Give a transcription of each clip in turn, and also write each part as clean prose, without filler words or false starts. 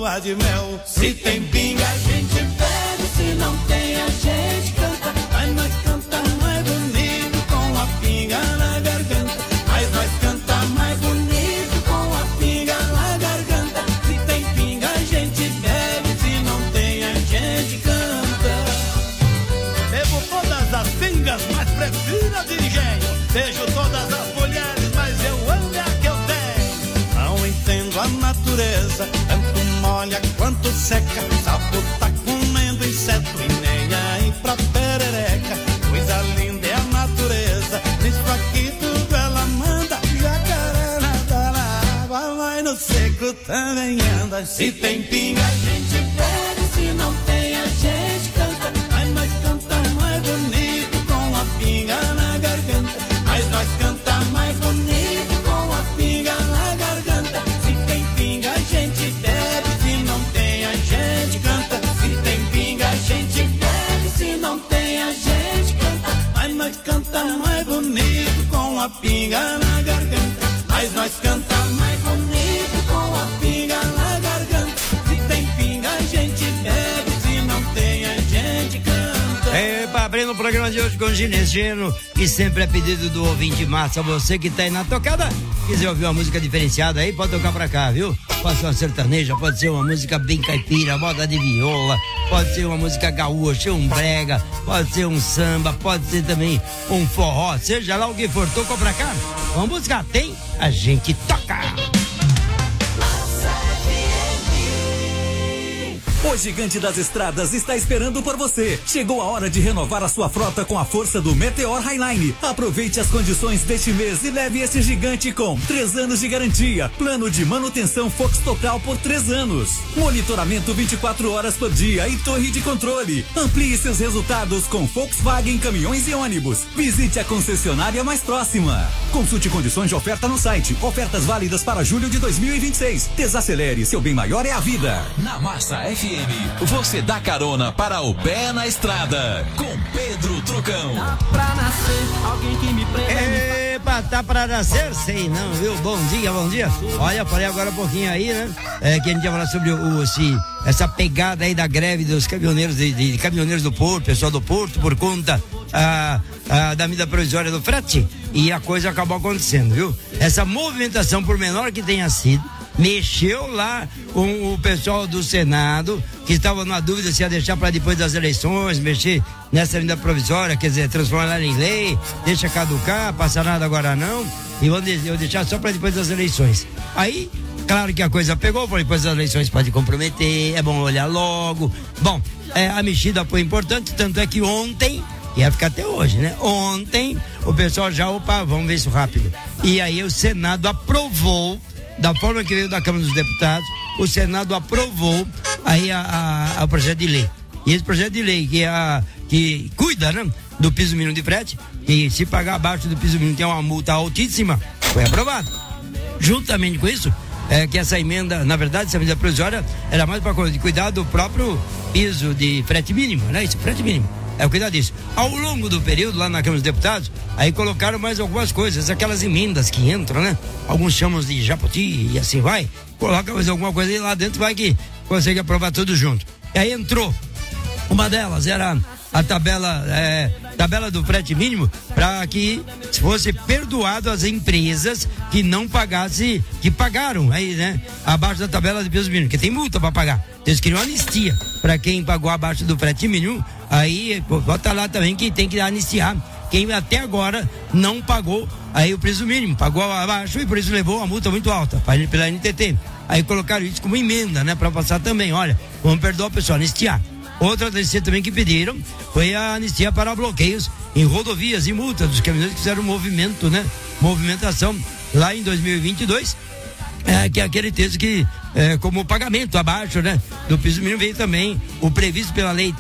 lua de mel. Se tem pinga a gente bebe, se não tem a gente canta. Mas nós canta mais bonito com a pinga na garganta. Mas nós canta mais bonito com a pinga na garganta. Se tem pinga a gente bebe, se não tem a gente canta. Bebo todas as pingas, mas prefiro a de engenho. Beijo todas as mulheres, mas eu amo a que eu tenho. Não entendo a natureza, tanto molha quanto seca. Sapo tá comendo inseto e nem aí pra perereca. Coisa linda é a natureza, nisso aqui tudo ela manda. Jacaré nada na água, mas no seco também anda. Se tem pinga a gente bebe, se não tem a gente canta. Mas nós canta mais bonito com a pinga na garganta. Mas nós canta mais bonito com a pinga na garganta. Se tem pinga a gente bebe, se não tem a gente canta. Se tem pinga a gente bebe, se não tem a gente canta. Mas nós canta mais bonito com a pinga na garganta. Mas nós canta mais bonito com a pinga na garganta. Se tem pinga a gente bebe, se não tem a gente canta. Abrindo o programa de hoje com o Ginesiano, que sempre é pedido do ouvinte massa. Você que tá aí na tocada, quiser ouvir uma música diferenciada aí, pode tocar pra cá, viu? Pode ser uma sertaneja, pode ser uma música bem caipira, moda de viola, pode ser uma música gaúcha, um brega, pode ser um samba, pode ser também um forró, seja lá o que for, tocou pra cá? Vamos buscar, tem? A gente toca! O Gigante das Estradas está esperando por você. Chegou a hora de renovar a sua frota com a força do Meteor Highline. Aproveite as condições deste mês e leve esse gigante com 3 anos de garantia, plano de manutenção Fox Total por 3 anos, monitoramento 24 horas por dia e torre de controle. Amplie seus resultados com Volkswagen Caminhões e Ônibus. Visite a concessionária mais próxima. Consulte condições de oferta no site. Ofertas válidas para julho de 2026. Desacelere, seu bem maior é a vida. Na Massa FM, você dá carona para o pé na estrada com Pedro Trucão. Tá pra nascer alguém que me prenda. Epa, tá pra nascer? Sei não, viu? Bom dia, bom dia. Olha, falei agora um pouquinho aí, né? Que a gente ia falar sobre essa pegada aí da greve dos caminhoneiros, de caminhoneiros do Porto, pessoal do Porto, por conta da medida provisória do frete. E a coisa acabou acontecendo, viu? Essa movimentação, por menor que tenha sido, mexeu lá com o pessoal do Senado, que estava na dúvida se ia deixar para depois das eleições, mexer nessa medida provisória, quer dizer, transformar ela em lei, deixa caducar, passa nada agora não, e vão deixar só para depois das eleições. Aí, claro que a coisa pegou, depois das eleições pode comprometer, é bom olhar logo. Bom, a mexida foi importante, tanto é que ontem, ia ficar até hoje, né? Ontem, o pessoal já, vamos ver isso rápido. E aí o Senado aprovou, da forma que veio da Câmara dos Deputados, o Senado aprovou aí o projeto de lei. E esse projeto de lei que cuida, né, do piso mínimo de frete, e se pagar abaixo do piso mínimo tem uma multa altíssima, foi aprovado. Juntamente com isso, que essa emenda, na verdade, essa medida provisória era mais para cuidar do próprio piso de frete mínimo, né? Isso, frete mínimo. Cuidar disso. Ao longo do período, lá na Câmara dos Deputados, aí colocaram mais algumas coisas, aquelas emendas que entram, né? Alguns chamam de jabuti e assim vai. Coloca mais alguma coisa e lá dentro vai que consegue aprovar tudo junto. E aí entrou. Uma delas era a tabela do frete mínimo, para que fosse perdoado as empresas que não pagassem, que pagaram aí, né? Abaixo da tabela de piso mínimo, porque tem multa para pagar. Eles queriam anistia para quem pagou abaixo do frete mínimo. Aí bota lá também que tem que anistiar quem até agora não pagou aí o piso mínimo, pagou abaixo e por isso levou uma multa muito alta pela NTT. Aí colocaram isso como emenda, né, para passar também. Olha, vamos perdoar o pessoal, anistiar. Outra anistia também que pediram foi a anistia para bloqueios em rodovias e multas dos caminhoneiros que fizeram movimento, né? Movimentação lá em 2022. Que é aquele texto que, como pagamento abaixo, né, do piso mínimo, veio também o previsto pela lei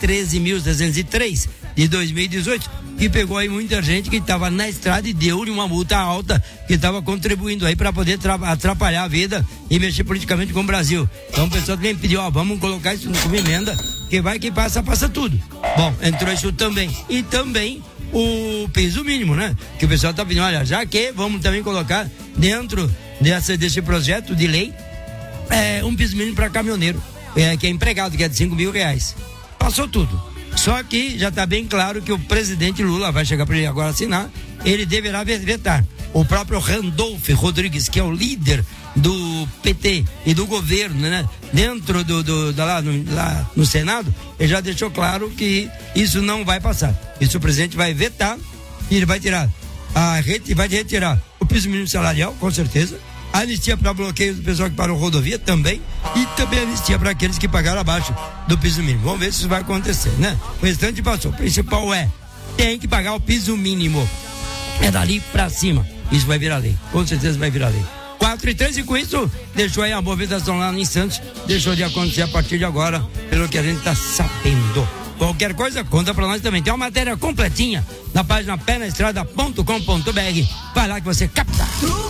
13.303 de 2018, que pegou aí muita gente que estava na estrada e deu-lhe uma multa alta, que estava contribuindo aí para poder atrapalhar a vida e mexer politicamente com o Brasil. Então o pessoal também pediu, vamos colocar isso como emenda, que vai que passa tudo. Bom, entrou isso também. E também o piso mínimo, né? Que o pessoal tá pedindo, olha, já que vamos também colocar dentro desse projeto de lei um piso mínimo para caminhoneiro. que é empregado, que é de R$5.000. Passou tudo. Só que já está bem claro que o presidente Lula vai chegar para ele agora assinar, ele deverá vetar. O próprio Randolph Rodrigues, que é o líder do PT e do governo, né? Dentro lá no Senado, ele já deixou claro que isso não vai passar. Isso o presidente vai vetar e ele vai tirar vai retirar o piso mínimo salarial, com certeza. A anistia para bloqueio do pessoal que parou rodovia também, e também a anistia para aqueles que pagaram abaixo do piso mínimo. Vamos ver se isso vai acontecer, né? O restante passou. O principal tem que pagar o piso mínimo. É dali pra cima. Isso vai virar lei. Com certeza vai virar lei. 4:03, e com isso, deixou aí a movimentação lá em Santos. Deixou de acontecer a partir de agora, pelo que a gente tá sabendo. Qualquer coisa, conta pra nós também. Tem uma matéria completinha na página penaestrada.com.br. Vai lá que você capta.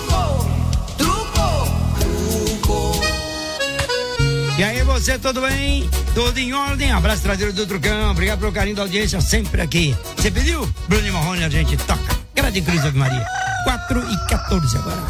E aí, você, tudo bem? Tudo em ordem? Abraço, traseiro do Trucão. Obrigado pelo carinho da audiência sempre aqui. Você pediu? Bruno e Marrone, a gente toca. Grande Cruz Ave Maria. 4:14 agora.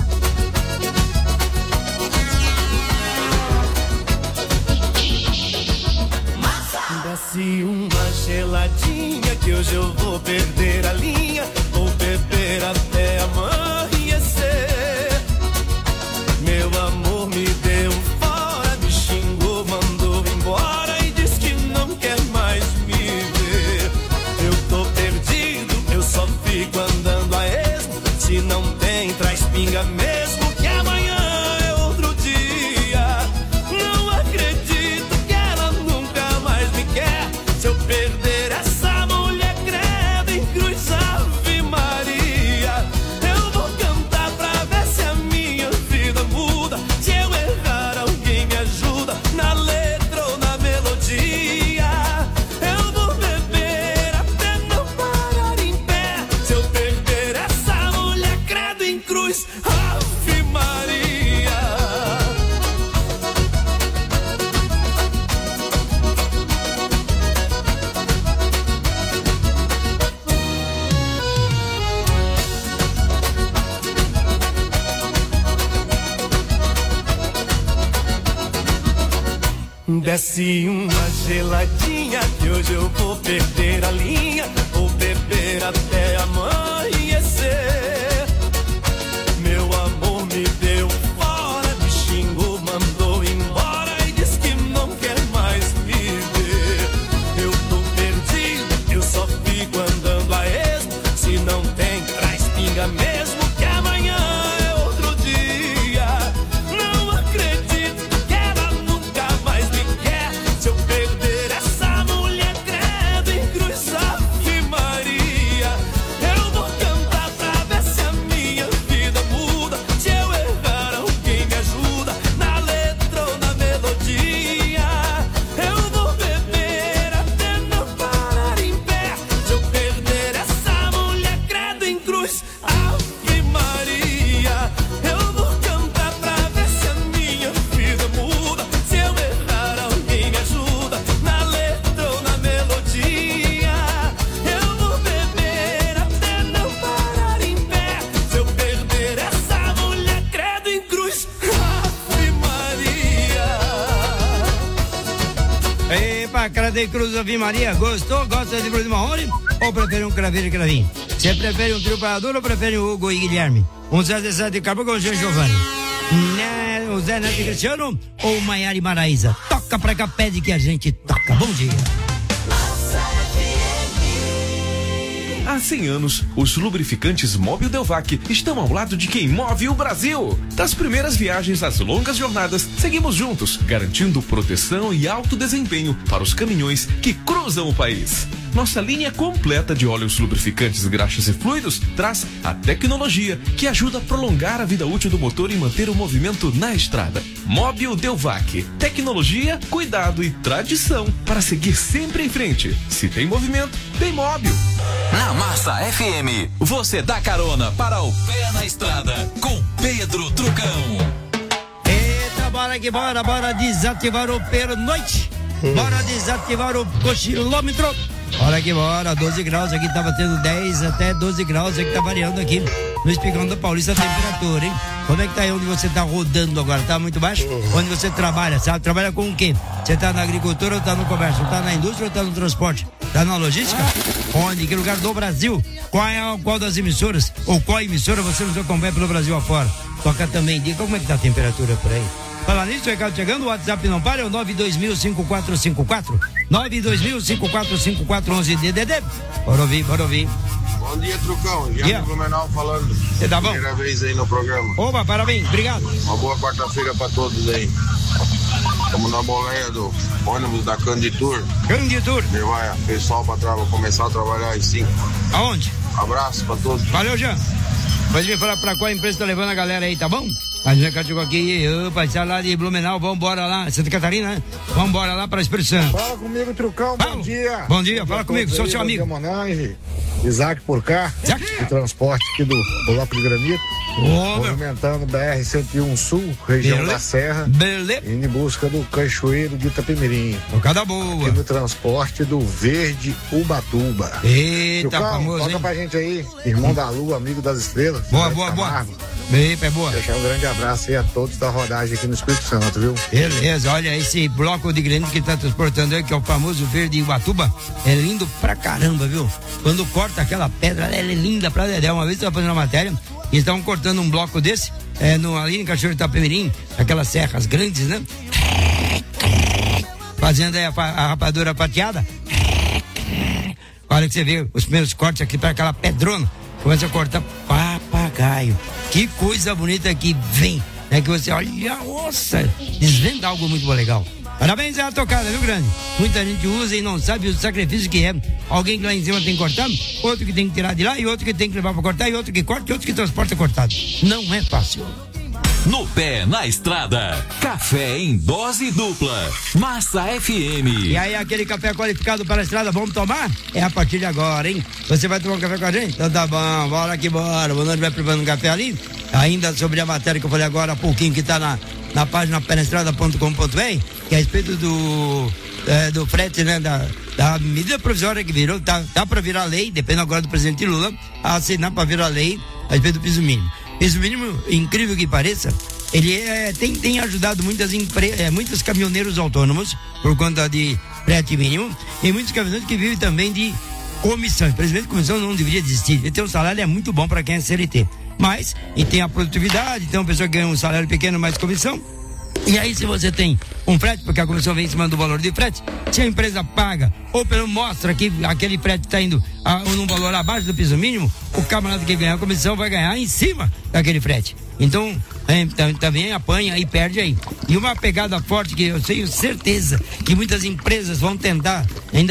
Desce uma geladinha que hoje eu vou perder a linha. Vou beber até amanhecer. Meu amor me deu fora, me xingou, mandou embora e diz que não quer mais me ver. Eu tô perdido, eu só fico andando a esmo. Se não tem, traz pinga mesmo, que amanhã é outro dia. Não acredito que ela nunca mais me quer. Se eu perder essa mulher, credo em cruz, Ave Maria. Eu vou cantar pra ver se a minha vida muda. Se eu errar, alguém me ajuda, na letra ou na melodia. Eu vou beber até não parar em pé. Se eu perder essa mulher, credo em cruz, Ave Maria. Desce uma geladinha que hoje eu vou perder a linha. Vou beber até amanhecer. Meu amor me deu fora, me xingou, mandou embora e diz que não quer mais me ver. Eu tô perdido, eu só fico andando a esmo. Se não tem, traz pinga mesmo, que amanhã é outro dia. Não acredito que ela nunca mais me quer. Se eu perder essa mulher, credo em cruz, Ave Maria. Eu vou cantar pra ver se a minha vida muda. Se eu errar, alguém me ajuda, na letra ou na melodia. Eu vou beber até não parar em pé. Se eu perder essa mulher, credo em cruz, Ave Maria. Eu vou cantar pra ver se a minha vida muda. Se eu errar, alguém me ajuda, na letra ou na melodia. Eu vou beber até não parar em pé. Se eu perder essa mulher, credo em cruz, Ave Maria. Epa, credo em cruz, Ave Maria. Gostou? Gosta de Bruno e Marrone? Ou prefere um Craveiro e Cravinho? Você prefere um trio parador ou prefere o Hugo e Guilherme? Um Zé de Sá de Carbo com o Jean Giovanni? Né, o Zé Neto e Cristiano ou o Maiara e Maraísa? Toca pra cá, pede que a gente toca. Bom dia. Há 100 anos, os lubrificantes Mobil Delvac estão ao lado de quem move o Brasil. Das primeiras viagens às longas jornadas, seguimos juntos, garantindo proteção e alto desempenho para os caminhões que cruzam o país. Nossa linha completa de óleos lubrificantes, graxas e fluidos traz a tecnologia que ajuda a prolongar a vida útil do motor e manter o movimento na estrada. Mobil Delvac. Tecnologia, cuidado e tradição para seguir sempre em frente. Se tem movimento, tem Mobil. Na Massa FM, você dá carona para o Pé na Estrada com Pedro Trucão. Eita, bora que bora, bora desativar o pernoite. Bora desativar o cochilômetro. Bora que bora, 12 graus aqui, tá batendo 10 até 12 graus aqui, tá variando aqui. no Espigão da Paulista a temperatura, hein? Como é que tá aí onde você tá rodando agora? Tá muito baixo? Onde você trabalha, sabe? Trabalha com o quê? Você tá na agricultura ou tá no comércio? Tá na indústria ou tá no transporte? Tá na logística? Onde? Que lugar do Brasil? Qual das emissoras? Ou qual emissora você nos acompanha pelo Brasil afora? Toca também, diga como é que tá a temperatura por aí. Fala nisso, o recado chegando, o WhatsApp não para, é o 920005454. 92000545411 DDD. Bora ouvir. Bom dia, Trucão. Já no Blumenau falando. Você tá bom? Primeira vez aí no programa. Opa, parabéns, obrigado. Uma boa quarta-feira pra todos aí. Estamos na boleia do ônibus da Canditur. Levar o pessoal pra começar a trabalhar às 5. Aonde? Abraço pra todos. Valeu, Jean. Pode me falar pra qual empresa tá levando a galera aí, tá bom? A gente chegou aqui, opa, está lá de Blumenau, vambora lá, Santa Catarina, né? Vambora lá pra Espírito Santo. Fala comigo, Trucão, bom dia. Bom dia, fala comigo, sou seu amigo. Monange, Isaac por cá, de transporte aqui do Bloco de Granito. Movimentando BR-101 Sul, região da Serra. Indo em busca do Cachoeiro de Itapemirim. Tocada boa. Aqui no transporte do Verde Ubatuba. Eita, Trucão, famoso, toca hein? pra gente aí, irmão da Lua, amigo das estrelas. Boa. Eita, é boa. Deixar um grande abraço aí a todos da rodagem aqui no Espírito Santo, viu? Beleza, olha, esse bloco de granito que tá transportando aí, que é o famoso Verde Ubatuba, é lindo pra caramba, viu? Quando corta aquela pedra, ela é linda pra dedé. Uma vez eu tava fazendo uma matéria, e estavam cortando um bloco desse, ali em Cachoeiro de Itapemirim, aquelas serras grandes, né? Fazendo aí a rapadura pateada. Olha que você vê os primeiros cortes aqui para aquela pedrona. Começa a cortar papagaio. Que coisa bonita que vem, né? Que você olha, nossa, desvenda algo muito legal. Parabéns à tocada, viu, grande? Muita gente usa e não sabe o sacrifício que é. Alguém que lá em cima tem que cortar, outro que tem que tirar de lá, e outro que tem que levar pra cortar, e outro que corta, e outro que transporta cortado. Não é fácil. No pé, na estrada, café em dose dupla, Massa FM. E aí, aquele café qualificado para a estrada, vamos tomar? É a partir de agora, hein? Você vai tomar um café com a gente? Então tá bom, bora que bora. O Nando vai preparando um café ali. Ainda sobre a matéria que eu falei agora há pouquinho, que tá na página penestrada.com.br, que é a respeito do frete, né? Da medida provisória que virou, tá para virar lei, depende agora do presidente Lula, a assinar para virar lei a respeito do piso mínimo. Piso mínimo, incrível que pareça, ele tem ajudado muitos caminhoneiros autônomos por conta de frete mínimo, e muitos caminhoneiros que vivem também de comissão. Infelizmente, comissão não deveria existir. Ele tem um salário muito bom para quem é CLT. Mas, e tem a produtividade, tem uma pessoa que ganha um salário pequeno mais comissão. E aí, se você tem um frete, porque a comissão vem em cima do valor de frete, se a empresa paga, ou pelo mostra que aquele frete está indo num valor abaixo do piso mínimo, o camarada que ganha a comissão vai ganhar em cima daquele frete. Então, também apanha e perde aí. E uma pegada forte que eu tenho certeza que muitas empresas vão tentar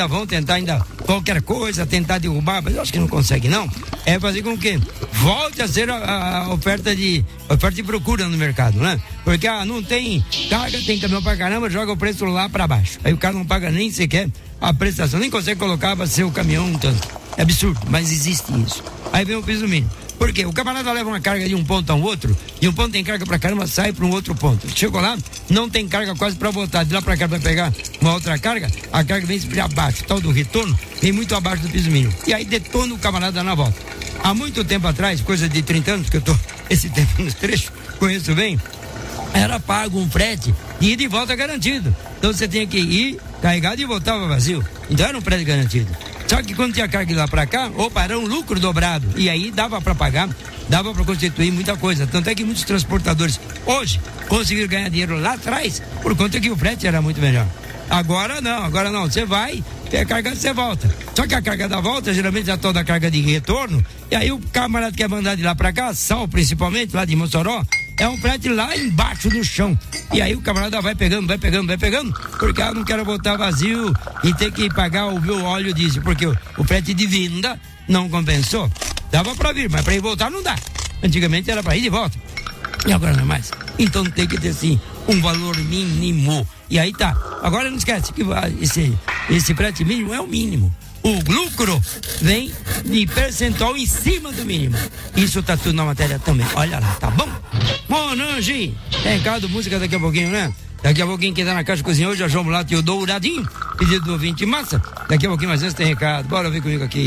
qualquer coisa, tentar derrubar, mas eu acho que não consegue não, é fazer com que volte a ser a oferta e procura no mercado, né? Porque não tem carga, tem caminhão pra caramba, joga o preço lá pra baixo. Aí o cara não paga nem sequer a prestação, nem consegue colocar pra ser o caminhão um tanto. É absurdo, mas existe isso. Aí vem o piso mínimo. Por quê? O camarada leva uma carga de um ponto a um outro, e um ponto tem carga pra caramba, sai pra um outro ponto. Chegou lá, não tem carga quase pra voltar. De lá pra cá, pra pegar uma outra carga, a carga vem sempre abaixo. O tal do retorno vem muito abaixo do piso mínimo. E aí detona o camarada na volta. Há muito tempo atrás, coisa de 30 anos, que eu tô esse tempo nos trechos, conheço bem, era pago um frete e ir de volta garantido. Então você tinha que ir carregado e voltava vazio. Então era um frete garantido. Só que quando tinha carga de lá pra cá, era um lucro dobrado. E aí dava pra pagar, dava pra constituir muita coisa. Tanto é que muitos transportadores hoje conseguiram ganhar dinheiro lá atrás, por conta que o frete era muito melhor. Agora não. Você vai, tem a carga, você volta. Só que a carga da volta, geralmente é toda a carga de retorno. E aí o camarada que quer mandar de lá pra cá, Sal principalmente, lá de Mossoró, é um frete lá embaixo do chão. E aí o camarada vai pegando, porque não quero voltar vazio e ter que pagar o meu óleo diesel, porque o frete de vinda não compensou. Dava pra vir, mas pra ir voltar não dá. Antigamente era pra ir de volta. E agora não é mais. Então tem que ter sim um valor mínimo. E aí tá. Agora não esquece que esse frete mínimo é o mínimo. O lucro vem de percentual em cima do mínimo. Isso tá tudo na matéria também. Olha lá, tá bom? Monange, tem recado, música daqui a pouquinho, né? Daqui a pouquinho quem tá na Caixa Cozinha hoje é o João Mulato e o Douradinho, pedido do ouvinte massa. Daqui a pouquinho mais vezes tem recado. Bora ver comigo aqui.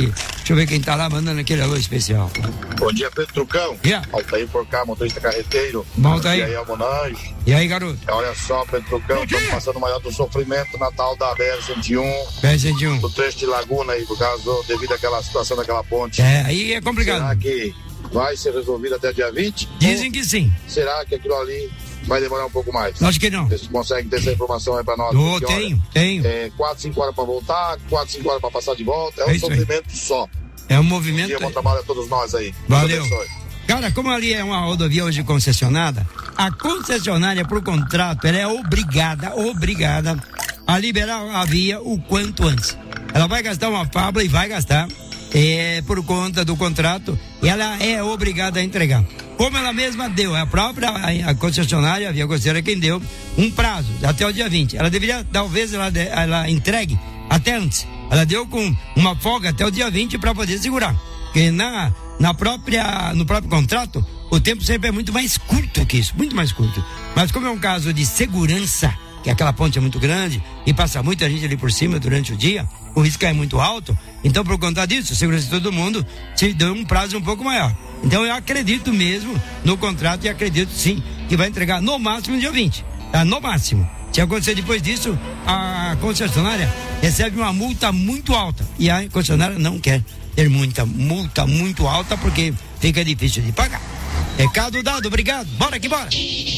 Deixa eu ver quem tá lá mandando aquele alô especial. Bom dia, Pedro Trucão. Yeah. Altair por cá, motorista carreteiro. Bom, Altair. E aí, Almonães. E aí, garoto? Olha só, Pedro Trucão, estamos passando o maior do sofrimento Natal da BR-101. BR-101. Do trecho de Laguna aí, por causa devido àquela situação daquela ponte. Aí é complicado. Será que vai ser resolvido até dia 20? Dizem que sim. Será que aquilo ali vai demorar um pouco mais? Acho que não. Vocês conseguem ter essa informação aí pra nós? Porque, tenho. 4, 5 horas pra voltar, 4, 5 horas pra passar de volta. É um sofrimento só. É um movimento. Bom dia, bom trabalho a todos nós aí. Valeu. Cara, como ali é uma rodovia hoje concessionada, a concessionária, por contrato, ela é obrigada a liberar a via o quanto antes. Ela vai gastar uma fábula e vai gastar, por conta do contrato, e ela é obrigada a entregar. Como ela mesma deu, a própria concessionária, a Via Costeira, quem deu um prazo, até o dia 20. Ela deveria, talvez, ela entregue até antes. Ela deu com uma folga até o dia 20 para poder segurar. Porque no próprio contrato, o tempo sempre é muito mais curto que isso, muito mais curto. Mas como é um caso de segurança, que aquela ponte é muito grande e passa muita gente ali por cima durante o dia, o risco é muito alto, então por conta disso, segurança de todo mundo, se deu um prazo um pouco maior. Então eu acredito mesmo no contrato e acredito sim que vai entregar no máximo no dia 20, tá? No máximo. Se acontecer depois disso, a concessionária recebe uma multa muito alta e a concessionária não quer ter muita multa muito alta porque fica difícil de pagar. Recado dado, obrigado. Bora que bora.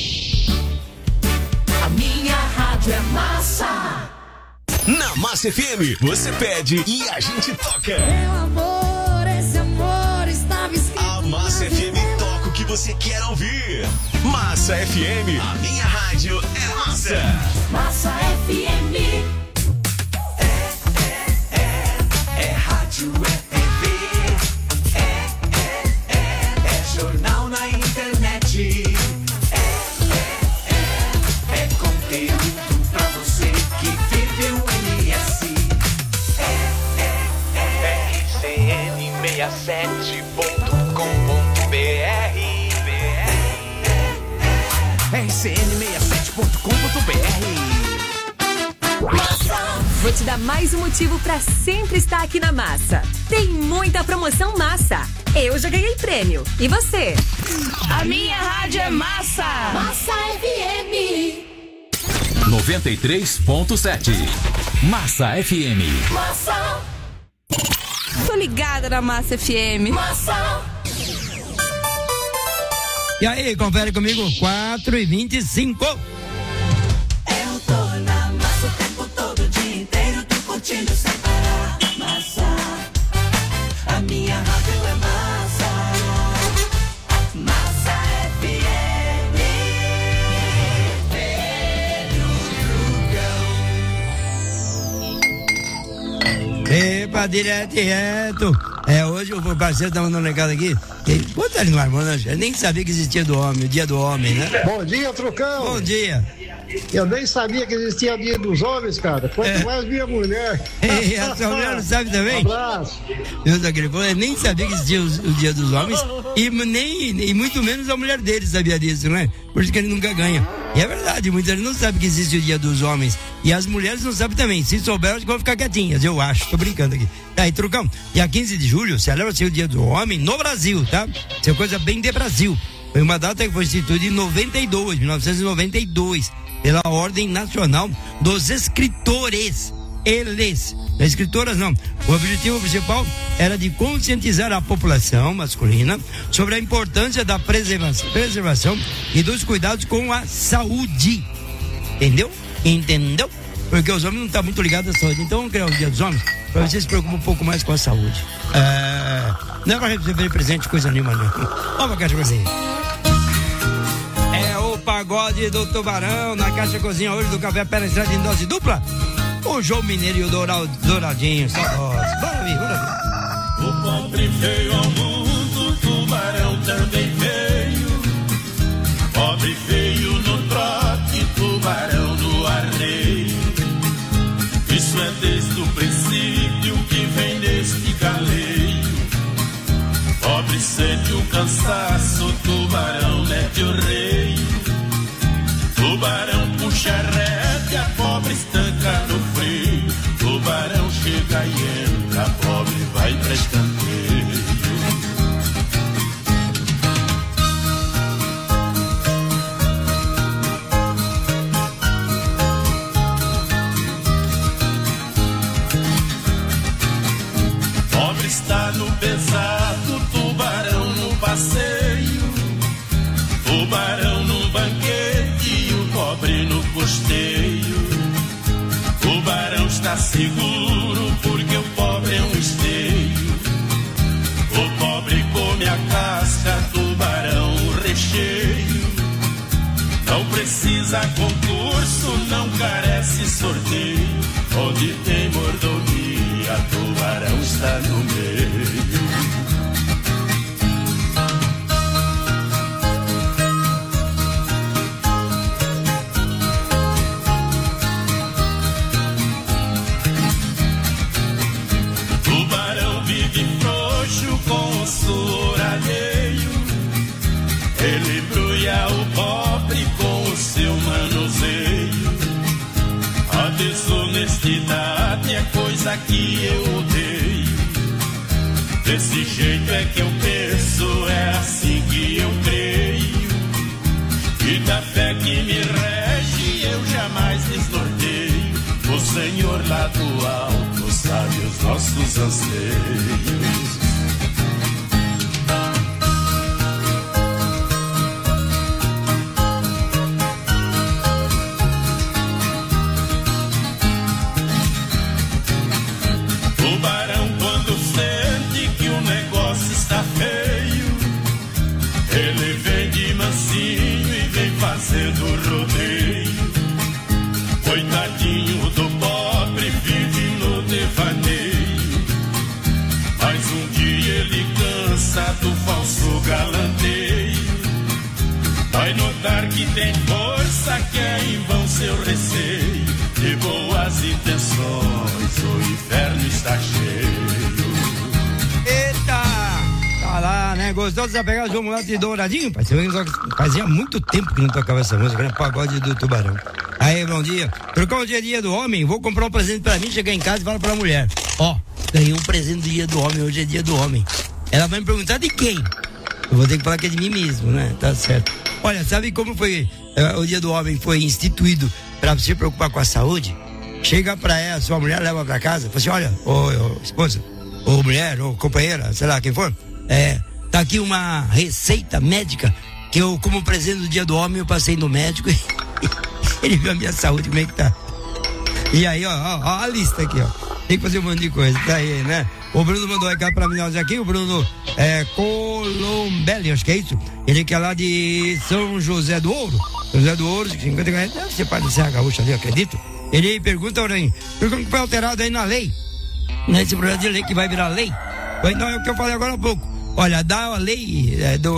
A minha rádio é massa. Na Massa FM, você pede e a gente toca. Meu amor, esse amor estava escrito. A Massa FM toca o que você quer ouvir. Massa FM, a minha rádio é massa. Massa FM. É rádio, é TV. É jornal na internet. É conteúdo pra você que vive o MS. RCN67.com.br. RCN67.com.br. Vou te dar mais um motivo pra sempre estar aqui na Massa. Tem muita promoção massa. Eu já ganhei prêmio. E você? A minha rádio é massa. Massa FM. 93.7. Massa FM. Massa. Tô ligada na Massa FM. Massa. E aí, confere comigo, 4h25. Eu tô na massa o tempo todo, o dia inteiro, tô curtindo sem parar. Massa, a minha rádio é massa. Massa FM. Pedro Trucão. Epa, direto. Hoje o parceiro tá mandando um recado aqui. Bota ele no ar, mano. Eu nem sabia que existia o dia do homem, né? Bom dia, Trucão. Bom dia. Eu nem sabia que existia o dia dos homens, cara. Quanto mais minha mulher. E a sua mulher não sabe também? Um abraço. Eu nem sabia que existia o dia dos homens e muito menos a mulher dele sabia disso, né? Por isso que ele nunca ganha. E é verdade, muita gente não sabe que existe o dia dos homens. E as mulheres não sabem também. Se souber, vão ficar quietinhas, eu acho. Tô brincando aqui. Tá aí, Trucão. Dia 15 de julho, celebra-se o dia do homem no Brasil, tá? Isso é coisa bem de Brasil. Foi uma data que foi instituída em 1992, pela Ordem Nacional dos Escritores. Escritoras não. O objetivo principal era de conscientizar a população masculina sobre a importância da preservação e dos cuidados com a saúde. Entendeu? Porque os homens não estão muito ligados à saúde. Então vamos criar o dia dos homens para vocês se preocupem um pouco mais com a saúde. Não é para receber presente coisa nenhuma, não. Vamos, Caixa Cozinha. É o pagode do Tubarão na Caixa Cozinha hoje do Café Pé na Estrada em dose dupla. O João Mineiro e o Douradinho. Bora vir. O pobre veio ao mundo, o tubarão também veio. Pobre veio no trote, tubarão no arreio. Isso é desde o princípio que vem neste galeio. Pobre sente o cansaço, tubarão mete o rei. Tubarão puxa a rédea, pobre estanca no frio. Tubarão chega e entra, pobre vai pra escanteio. no pesado, tubarão no passeio, tubarão no banquete e o pobre no costeio. Tubarão está seguro porque o pobre é um esteio. O pobre come a casca, tubarão o recheio. Não precisa concurso, não carece sorteio. Onde tem mordomia, tubarão está no meio. Tubarão vive frouxo com o suor alheio. Ele brulha o pobre com o seu manuseio. A desonestidade é coisa que eu odeio. Desse jeito é que eu penso, é assim que eu creio. E da fé que me rege eu jamais desnorteio. O Senhor lá do alto sabe os nossos anseios. Tubarão quando sente que o negócio está feio, ele vem de mansinho e vem fazendo rodeio. Coitadinho do pobre vive no devaneio, mas um dia ele cansa do falso galanteio. Vai notar que tem força, que é em vão seu receio. De boas intenções o inferno está cheio. Eita! Tá lá, né? Gostou dessa pegada do Mulato de Douradinho? Fazia muito tempo que não tocava essa música, né? Pagode do Tubarão. Aí, bom dia. Trocou o dia do homem, vou comprar um presente pra mim, chegar em casa e falar pra mulher: ó, ganhei um presente do dia do homem, hoje é dia do homem. Ela vai me perguntar de quem? Eu vou ter que falar que é de mim mesmo, né? Tá certo. Olha, sabe como foi o dia do homem foi instituído pra se preocupar com a saúde? Chega pra ela, sua mulher leva pra casa, fala assim: olha, ô esposa, ou mulher, ou companheira, sei lá quem for, tá aqui uma receita médica que eu, como presente do dia do homem, eu passei no médico e ele viu a minha saúde, como é que tá. E aí, ó a lista aqui, ó. Tem que fazer um monte de coisa, tá aí, né? O Bruno mandou recado pra mim aqui, o Bruno Colombelli, acho que é isso. Ele que é lá de São José do Ouro. São José do Ouro, 50 reais, deve ser parte da Serra Gaúcha ali, acredito. Ele pergunta, Oraim, como foi alterado aí na lei? Nesse projeto de lei que vai virar lei? Então é o que eu falei agora há pouco. Olha, da lei,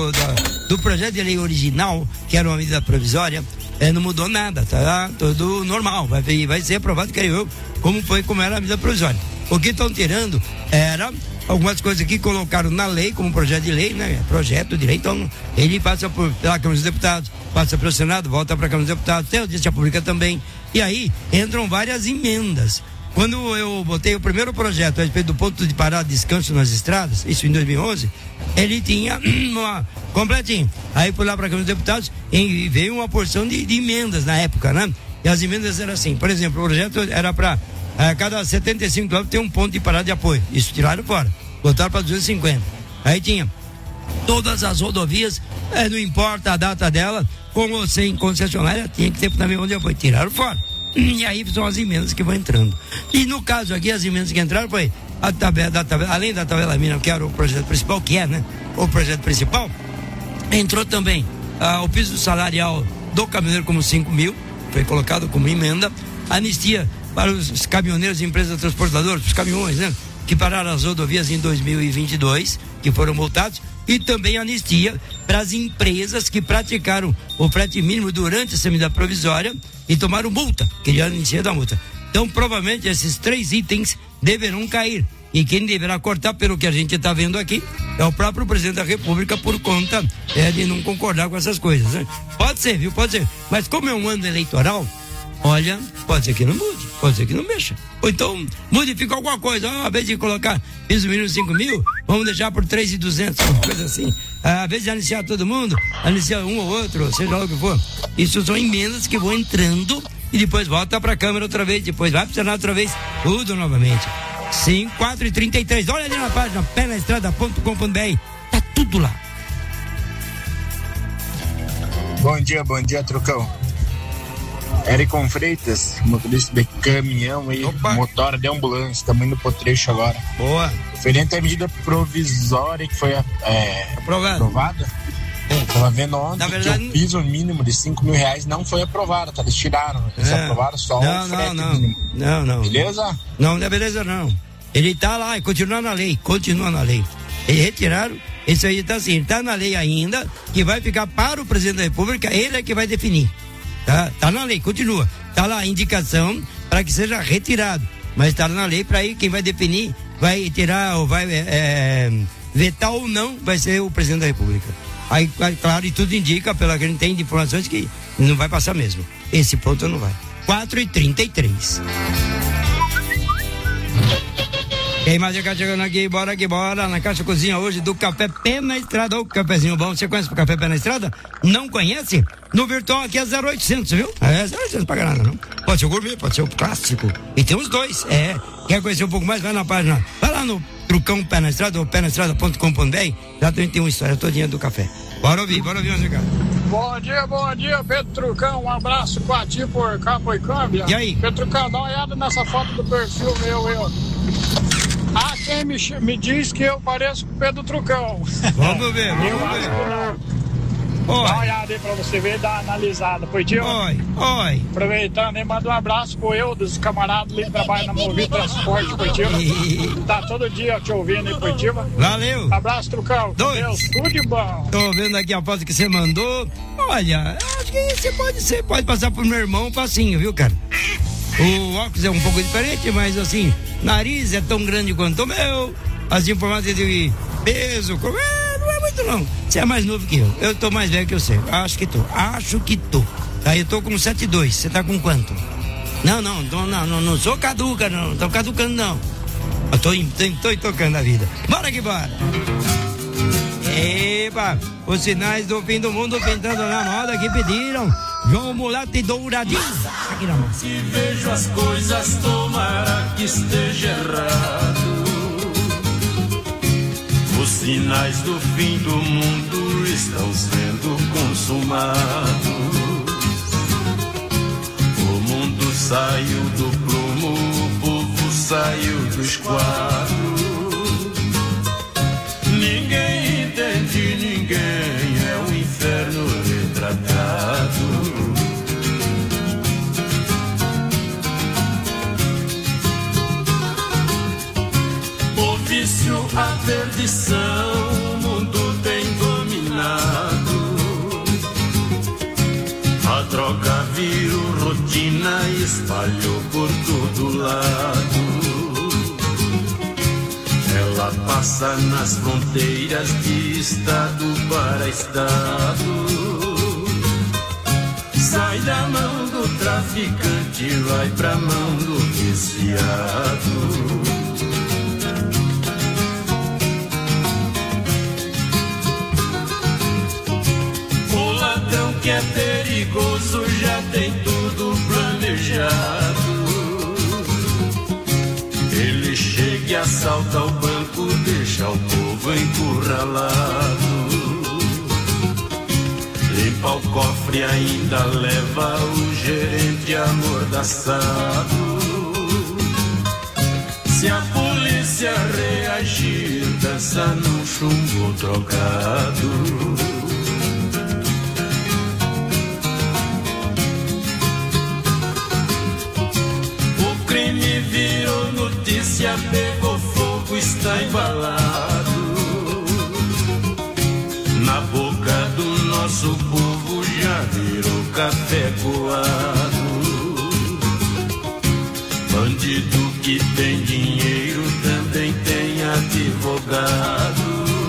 do projeto de lei original, que era uma medida provisória, não mudou nada, tá tudo normal, vai ser aprovado, creio eu, como era a medida provisória. O que estão tirando era algumas coisas que colocaram na lei, como projeto de lei, né? Projeto de lei, então ele passa pela Câmara dos Deputados, passa pelo Senado, volta para a Câmara dos Deputados, tem audiência pública também, e aí entram várias emendas. Quando eu botei o primeiro projeto a respeito do ponto de parada e descanso nas estradas, isso em 2011, ele tinha uma completinho. Aí fui lá para a Câmara dos Deputados e veio uma porção de emendas na época, né? E as emendas eram assim, por exemplo, o projeto era para cada 75 quilômetros tem um ponto de parada de apoio. Isso tiraram fora, botaram para 250. Aí tinha todas as rodovias, não importa a data dela, com ou sem concessionária, tinha que ter também onde apoio. Tiraram fora. E aí são as emendas que vão entrando. E no caso aqui, as emendas que entraram foi a tabela, além da tabela mínima, que era o projeto principal, o projeto principal, entrou também o piso salarial do caminhoneiro como 5 mil, foi colocado como emenda, anistia para os caminhoneiros e empresas transportadoras, os caminhões, né, que pararam as rodovias em 2022, que foram multados, e também anistia para as empresas que praticaram o frete mínimo durante essa medida provisória e tomaram multa, queriam anistia da multa. Então, provavelmente, esses 3 itens deverão cair. E quem deverá cortar, pelo que a gente está vendo aqui, é o próprio presidente da República, por conta de não concordar com essas coisas, né? Pode ser, viu? Pode ser. Mas como é um ano eleitoral, olha, pode ser que não mude, pode ser que não mexa. Ou então, modifica alguma coisa. Ao invés de colocar piso mínimo 5 mil, vamos deixar por 3.200, uma coisa assim. Ao invés de anunciar todo mundo, anunciar um ou outro, seja lá o que for. Isso são emendas que vão entrando e depois volta para a Câmara outra vez, depois vai para o Senado outra vez, tudo novamente. Sim, 4h33. Olha ali na página penaestrada.com.br. Tá tudo lá. Bom dia, Trucão. Ericon Freitas, motorista de caminhão e motora de ambulância, estamos indo pro trecho agora. Boa. Referente à medida provisória que foi aprovada. Tava vendo ontem, na verdade, que o piso mínimo de R$5.000 não foi aprovado, tá? Eles tiraram. Eles aprovaram só o frete mínimo. Não. Beleza? Não é beleza não. Ele tá lá, continua na lei. Eles retiraram, isso aí tá assim, tá na lei ainda, que vai ficar para o presidente da República, ele é que vai definir. Tá na lei, continua. Tá lá a indicação para que seja retirado. Mas tá na lei para aí quem vai definir, vai tirar ou vai vetar ou não, vai ser o presidente da República. Aí, claro, e tudo indica, pela que a gente tem de informações, que não vai passar mesmo. Esse ponto não vai. 4h33. Quem mais já chegando aqui, bora, na Caixa Cozinha hoje do Café Pé na Estrada. Ô, cafezinho bom, você conhece o Café Pé na Estrada? Não conhece? No virtual aqui é 0800, viu? 0800 não paga nada, não. Pode ser o gourmet, pode ser o clássico. E tem os dois, Quer conhecer um pouco mais? Vai na página, vai lá no Trucão Pé na Estrada ou penaestrada.com.br. Já tem uma história todinha do café. Bora ouvir, meu Ricardo. Bom dia, Pedro Trucão. Um abraço pra ti por Capo e Câmbia. E aí? Pedro Trucão, dá uma olhada nessa foto do perfil meu. Há quem me diz que eu pareço com o Pedro Trucão. Vamos ver. Dá uma olhada aí pra você ver e dar uma analisada. Poitinho? Oi. Aproveitando aí, manda um abraço pro Eudes, camarada ali que trabalha na Movi Transporte, Poitinho. Tá todo dia te ouvindo aí, Poitinho. Valeu. Abraço, Trucão. Deus, tudo de bom. Tô vendo aqui a foto que você mandou. Olha, acho que você pode passar pro meu irmão facinho, viu, cara? O óculos é um pouco diferente, mas assim, nariz é tão grande quanto o meu, as informações de peso, não é muito não. Você é mais novo que eu. Eu tô mais velho que você. Acho que tô. Aí eu tô com 7,2. Você tá com quanto? Não sou caduca, não. Tô caducando, não. Eu tô tocando a vida. Bora que bora. Epa, os sinais do fim do mundo pintando na moda que pediram. João Mulato e Douradinho. Aqui na mão. Se vejo as coisas, tomara que esteja errado. Os sinais do fim do mundo estão sendo consumados. O mundo saiu do prumo, o povo saiu do esquadro. Ninguém entende ninguém, é o inferno retratado. O vício, a perdição, o mundo tem dominado. A droga virou rotina e espalhou por todo lado. Ela passa nas fronteiras de estado para estado. Sai da mão do traficante, vai pra mão do viciado. Que é perigoso, já tem tudo planejado. Ele chega e assalta o banco, deixa o povo encurralado. Limpa o cofre, ainda leva o gerente amordaçado. Se a polícia reagir, dança num chumbo trocado. Virou notícia, pegou fogo, está embalado. Na boca do nosso povo já virou café coado. Bandido que tem dinheiro também tem advogado.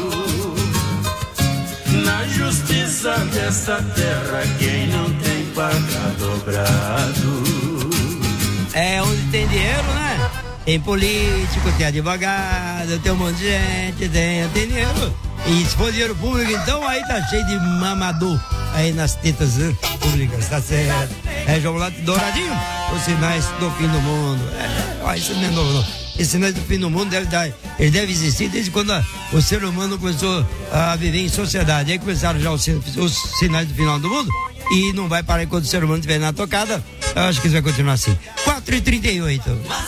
Na justiça dessa terra quem não tem paga dobrado. É onde tem dinheiro, né? Tem político, tem advogado, tem um monte de gente, tem dinheiro. E se for dinheiro público, então aí tá cheio de mamador aí nas tetas públicas, tá certo? João Mulato Douradinho, os sinais do fim do mundo. Isso não é novo, não. esses sinais do fim do mundo ele deve existir desde quando o ser humano começou a viver em sociedade. Aí começaram já os sinais do final do mundo e não vai parar enquanto o ser humano estiver na tocada. Eu acho que isso vai continuar assim. 4h38.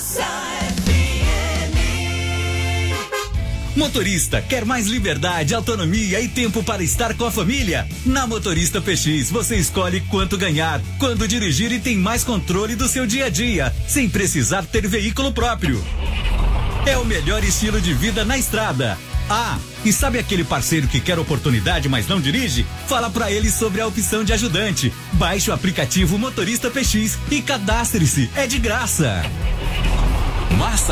Motorista, quer mais liberdade, autonomia e tempo para estar com a família? Na Motorista PX, você escolhe quanto ganhar, quando dirigir e tem mais controle do seu dia a dia, sem precisar ter veículo próprio. É o melhor estilo de vida na estrada. Ah, e sabe aquele parceiro que quer oportunidade, mas não dirige? Fala pra ele sobre a opção de ajudante. Baixe o aplicativo Motorista PX e cadastre-se, é de graça. Massa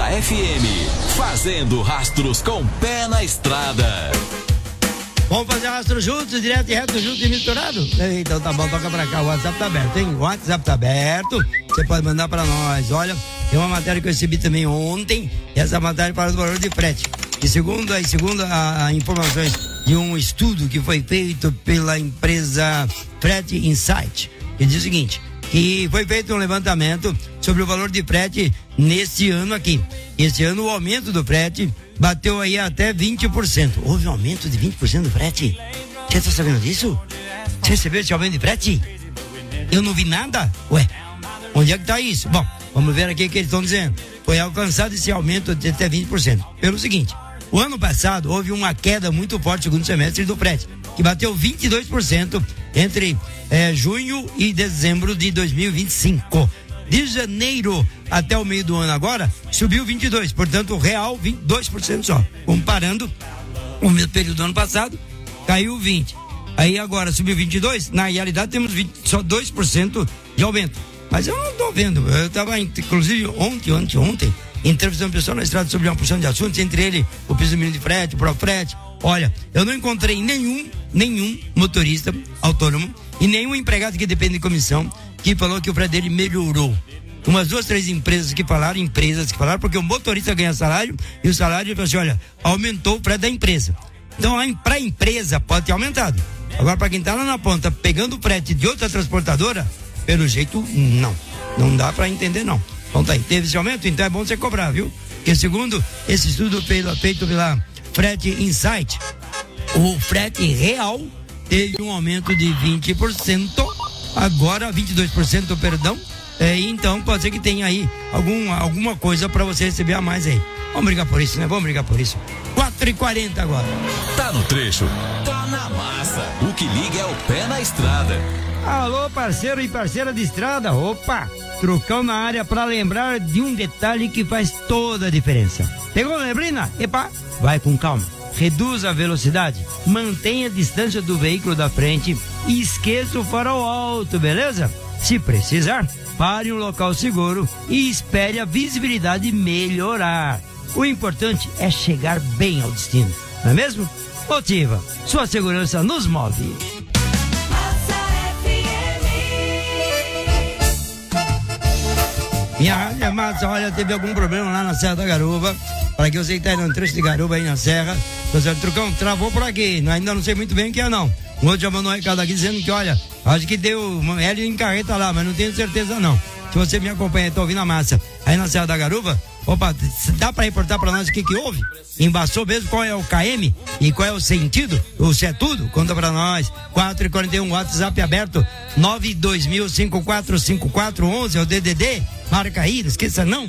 FM, fazendo rastros com pé na estrada. Vamos fazer rastro juntos, direto e reto, junto e misturado? Então tá bom, toca pra cá, o WhatsApp tá aberto, hein? O WhatsApp tá aberto, você pode mandar pra nós. Olha, tem uma matéria que eu recebi também ontem, essa matéria para o valor de frete. E segundo as informações de um estudo que foi feito pela empresa Frete Insight, que diz o seguinte, que foi feito um levantamento sobre o valor de frete neste ano aqui. Este ano o aumento do frete bateu aí até 20%. Houve um aumento de 20% do frete? Você tá sabendo disso? Você recebeu esse aumento de frete? Eu não vi nada? Ué, onde é que tá isso? Bom, vamos ver aqui o que eles estão dizendo. Foi alcançado esse aumento de até 20%. Pelo seguinte, o ano passado houve uma queda muito forte no segundo semestre do frete, que bateu 22% entre junho e dezembro de 2025. De janeiro até o meio do ano agora, subiu 22%, portanto o real 22% só. Comparando o mesmo período do ano passado, caiu 20%. Aí agora subiu 22%, na realidade temos só 2% de aumento. Mas eu não estou vendo, eu estava inclusive ontem, entrevistando pessoal na estrada sobre uma porção de assuntos, entre ele o piso mínimo de frete, o próprio frete. Olha, eu não encontrei nenhum motorista autônomo e nenhum empregado que depende de comissão que falou que o frete dele melhorou. Umas 2, 3 empresas que falaram, porque o motorista ganha salário e o salário, ele falou assim, olha, aumentou o frete da empresa. Então, para a empresa pode ter aumentado. Agora, para quem está lá na ponta, pegando o frete de outra transportadora, pelo jeito, não dá para entender, não. Então tá aí, teve esse aumento, então é bom você cobrar, viu? Porque segundo esse estudo feito pela Frete Insight, o frete real teve um aumento de 20%, agora 22%, perdão. Então pode ser que tenha aí alguma coisa para você receber a mais aí. Vamos brigar por isso, né? Vamos brigar por isso. 4h40 agora. Tá no trecho, tá na massa. O que liga é o pé na estrada. Alô, parceiro e parceira de estrada. Opa, Trucão na área para lembrar de um detalhe que faz toda a diferença. Pegou a neblina? Epa, vai com calma. Reduza a velocidade, mantenha a distância do veículo da frente e esqueça o farol alto, beleza? Se precisar, pare em um local seguro e espere a visibilidade melhorar. O importante é chegar bem ao destino, não é mesmo? Motiva, sua segurança nos move. Minha massa, olha, teve algum problema lá na Serra da Garuva. Para que você que tá aí no trecho de Garuva aí na Serra, o Trucão travou por aqui, ainda não sei muito bem o que é não. O outro já mandou um recado aqui dizendo que, olha, acho que deu uma L em carreta lá, mas não tenho certeza não. Se você me acompanha, tá ouvindo a massa aí na Serra da Garuva, opa, dá para reportar para nós o que houve? Embaçou mesmo, qual é o KM e qual é o sentido? Ou se é tudo? Conta para nós. 4h41, WhatsApp aberto, 920545411 é o DDD. Marca aí, não esqueça não.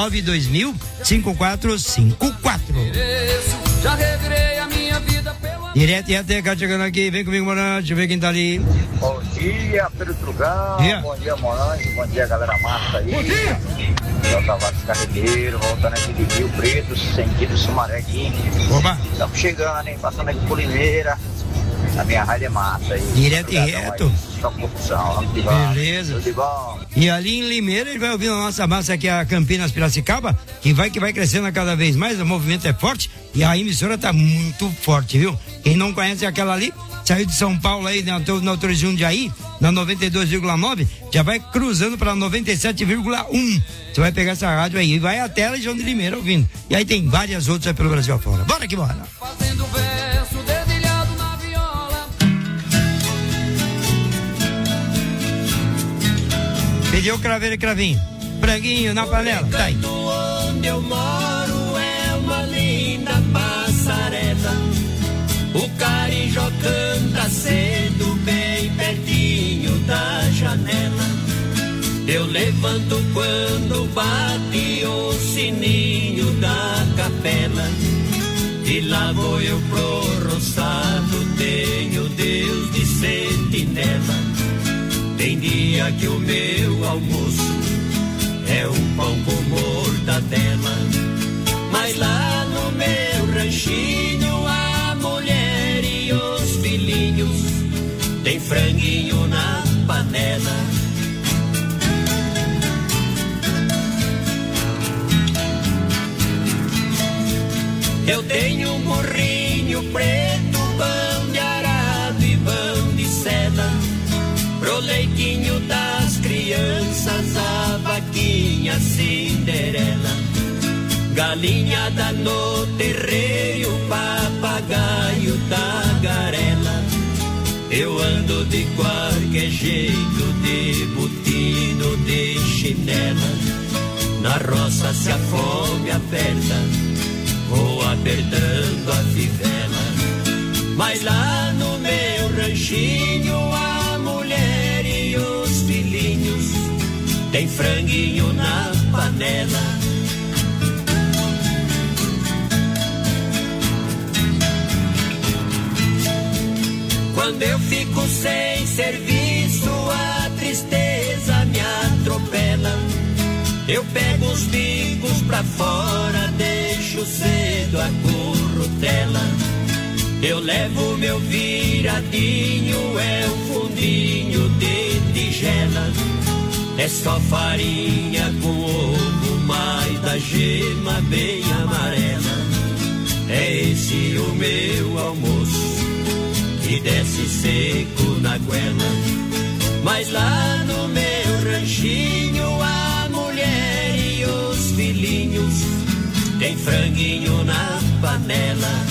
9205454. Já revirei a minha vida pela... Direto e até cá chegando aqui, vem comigo, Morante, deixa eu ver quem tá ali. Bom dia, Pedro Trugão. Bom dia, Morante. Bom dia, galera massa aí. Bom dia. Eu tava carregueiro, voltando aqui de Rio Preto, sentido Sumaré aqui. Opa. Estamos chegando, hein? Passando aqui por Limeira. A minha rádio é massa aí. Direto e reto. Só confusão, beleza. Tudo de bom. E ali em Limeira ele vai ouvindo a nossa massa aqui, a Campinas Piracicaba, que vai crescendo cada vez mais, o movimento é forte e a emissora tá muito forte, viu? Quem não conhece aquela ali, saiu de São Paulo aí na altura de Jundiaí, na 92,9, já vai cruzando para 97,1. Você vai pegar essa rádio aí e vai até a região de Limeira ouvindo. E aí tem várias outras aí pelo Brasil afora. Bora que bora. Fazendo verso dedilhado na viola. Pediu craveiro e cravinho. Franguinho na panela, tá aí. onde eu moro é uma linda passarela. O carijó canta cedo bem pertinho da janela. Eu levanto quando bate o sininho da capela. E lá vou eu pro roçado, tenho Deus de sentinela. Tem dia que o meu almoço é um pão com mortadela. Mas lá no meu ranchinho a mulher e os filhinhos tem franguinho na panela. Eu tenho um burrinho preto, pão de arado e pão de seda. Pro leitinho das crianças, a vaquinha Cinderela. Galinhada no terreiro, papagaio da garela. Eu ando de qualquer jeito, de botina, de chinela. Na roça se a fome aperta, vou apertando a fivela. Mas lá no meu ranchinho a mulher e os filhinhos tem franguinho na panela. Quando eu fico sem serviço a tristeza me atropela. Eu pego os bicos pra fora, deixo cedo a currutela. Eu levo meu viradinho, é um fundinho de tigela. É só farinha com ovo, mais da gema bem amarela. É esse o meu almoço, que desce seco na goela. Mas lá no meu ranchinho a mulher e os filhinhos tem franguinho na panela.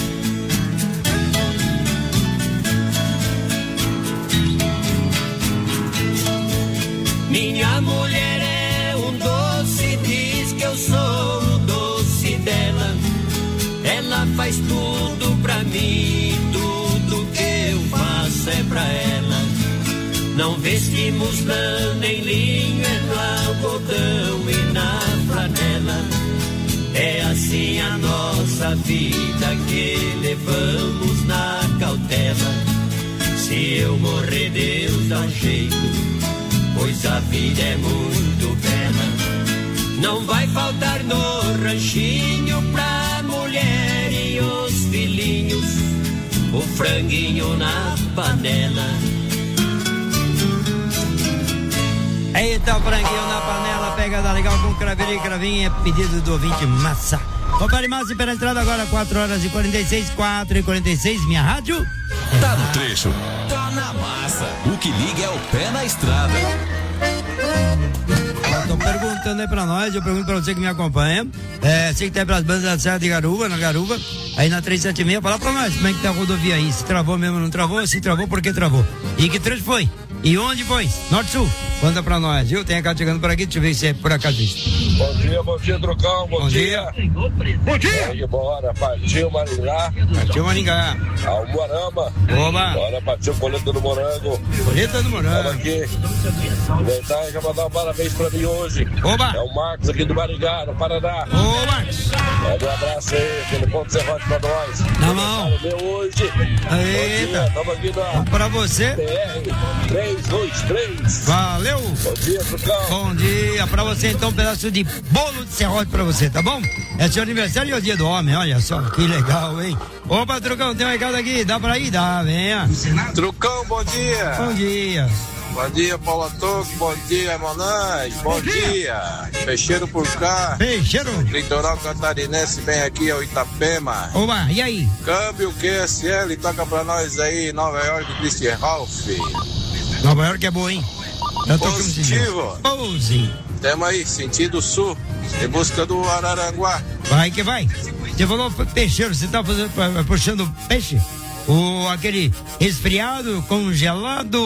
Minha mulher é um doce, diz que eu sou o doce dela. Ela faz tudo pra mim, tudo que eu faço é pra ela. Não vestimos lã nem linho, é no algodão e na flanela. É assim a nossa vida que levamos na cautela. Se eu morrer, Deus dá um jeito, pois a vida é muito bela. Não vai faltar no ranchinho pra mulher e os filhinhos o franguinho na panela. Eita, franguinho na panela, pegada legal com craveira e cravinha, é pedido do ouvinte Massa. Compare Massa e pela entrada agora, 4h46, 4h46, minha rádio. Tá no trecho, tá na massa. O que liga é o pé na estrada. Estão perguntando aí pra nós, eu pergunto pra você que me acompanha. Você que tá aí pras bandas da Serra de Garuva, na Garuva, aí na 376, fala pra nós como é que tá a rodovia aí. Se travou mesmo ou não travou, se travou, por que travou? E que trecho foi? E onde foi? Norte-Sul? Conta pra nós, viu? Tem a cara chegando por aqui, deixa eu ver se é por acaso isso. Bom dia, Trucão, bom dia. Bom dia. Aí, bora, partiu Maringá. Partiu Maringá. Almoarama. Oba. Bora, partiu Colheita do Morango. Colheita do Morango. Vamos aqui. Aproveitar e já mandar um parabéns pra mim hoje. Oba. É o Marcos aqui do Maringá, no Paraná. Ô, Marcos. Manda um abraço aí, aquele ponto serrote pra nós. Na mão. Meu hoje. Eita. Tamo aqui na pra você. PR 323. Valeu. Bom dia, Trucão. Bom dia pra você, então, um pedaço de bolo de serrote pra você, tá bom? É seu aniversário e é o dia do homem, olha só, que legal, hein? Opa, Trucão, tem um recado aqui, dá pra ir? Dá, venha. Trucão, bom dia. Bom dia. Bom dia, Paulo Toco, bom dia, Monange, bom dia. Peixeiro por cá. Peixeiro. Litoral catarinense, vem aqui ao Itapema. Oba, e aí? Câmbio QSL, toca pra nós aí, Nova York, Christian Ralph. Nova York é boa, hein? Eu tô positivo. Pose. Temos aí, sentido sul, em busca do Araranguá. Vai que vai. Você falou peixeiro, você tá puxando peixe? Ou aquele resfriado, congelado,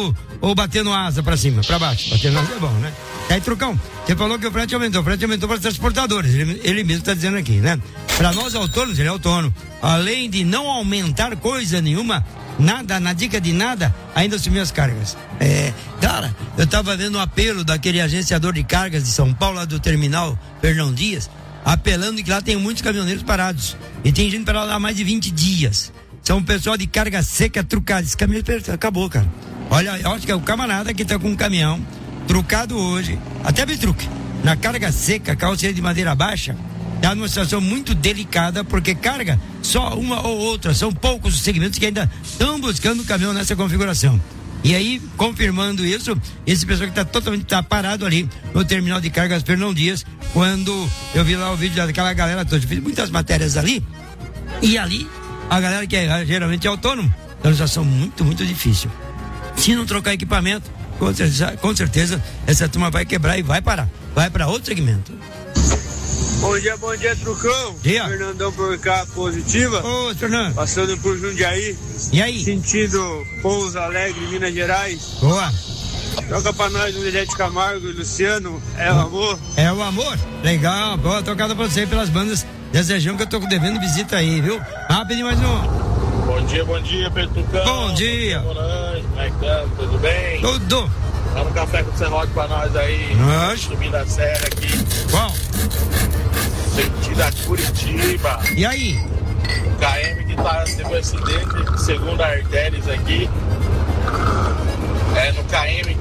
ou batendo asa pra cima, pra baixo? Batendo asa é bom, né? Aí, Trucão, você falou que o frete aumentou para os transportadores, ele mesmo está dizendo aqui, né? Para nós autônomos, ele é autônomo, além de não aumentar coisa nenhuma, nada, na dica de nada, ainda assumiu as cargas. Cara, eu tava vendo um apelo daquele agenciador de cargas de São Paulo, lá do terminal Fernão Dias, apelando que lá tem muitos caminhoneiros parados, e tem gente parada lá há mais de 20 dias. São um pessoal de carga seca trucada, esse caminhão acabou, cara. Olha, eu acho que é o camarada que tá com um caminhão trucado hoje, até bitruque, na carga seca, carroceria de madeira baixa, está numa situação muito delicada, porque carga só uma ou outra, são poucos os segmentos que ainda estão buscando o caminhão nessa configuração. E aí, confirmando isso, esse pessoal que está totalmente parado ali no terminal de cargas Fernão Dias, quando eu vi lá o vídeo daquela galera toda, eu fiz muitas matérias ali, e ali, a galera que geralmente é autônomo, é uma situação muito, muito difícil. Se não trocar equipamento, com certeza essa turma vai quebrar e vai parar, vai para outro segmento. Bom dia, Trucão. Dia. Fernandão por cá, Positiva. Ô, Fernando. Passando por Jundiaí. E aí? Sentido Pouso Alegre, Minas Gerais. Boa. Toca pra nós o Dedé de Camargo e Luciano, É o Amor. É o Amor? Legal, boa, tocada pra você pelas bandas dessa região que eu tô devendo visita aí, viu? Rápido mais um. Bom dia, Pedro Tucão. Bom dia. Como é que tá? Tudo bem? Tudo. Dá um café com serrote pra nós aí. Nós. Subindo a serra aqui. Qual? Sentido a Curitiba. E aí? O KM que teve um acidente, segundo a Artérias aqui. No KM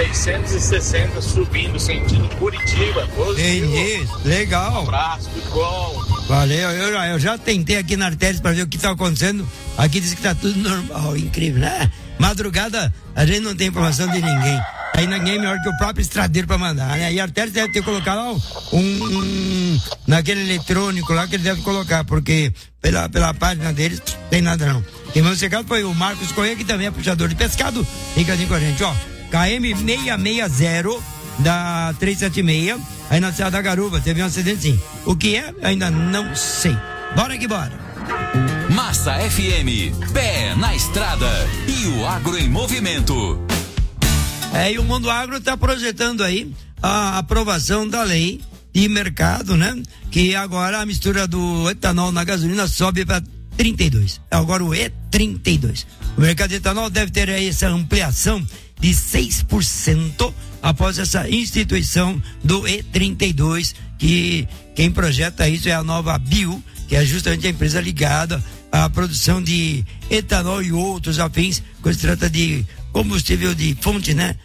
660 subindo, sentido Curitiba. Isso, legal. Um abraço, tudo bom. Valeu, eu já tentei aqui na Artérias para ver o que tá acontecendo. Aqui diz que tá tudo normal, incrível, né? Madrugada, a gente não tem informação de ninguém. Aí ninguém é melhor que o próprio estradeiro para mandar, né? E a Artérias deve ter colocado lá naquele eletrônico lá que ele deve colocar, porque pela página deles não tem nada não. Quem mandou secado foi o Marcos Correia, que também é puxador de pescado. Fica assim com a gente, ó. KM 660 da 376, aí na Serra da Garuba, teve um acidente sim. O que é? Ainda não sei. Bora que bora. Massa FM, pé na estrada e o agro em movimento. E o Mundo Agro está projetando aí a aprovação da lei de mercado, né? Que agora a mistura do etanol na gasolina sobe para 32. Agora o E32. O mercado de etanol deve ter aí essa ampliação de 6% após essa instituição do E32, que quem projeta isso é a Nova Bio, que é justamente a empresa ligada à produção de etanol e outros afins, quando se trata de combustível de fonte, né?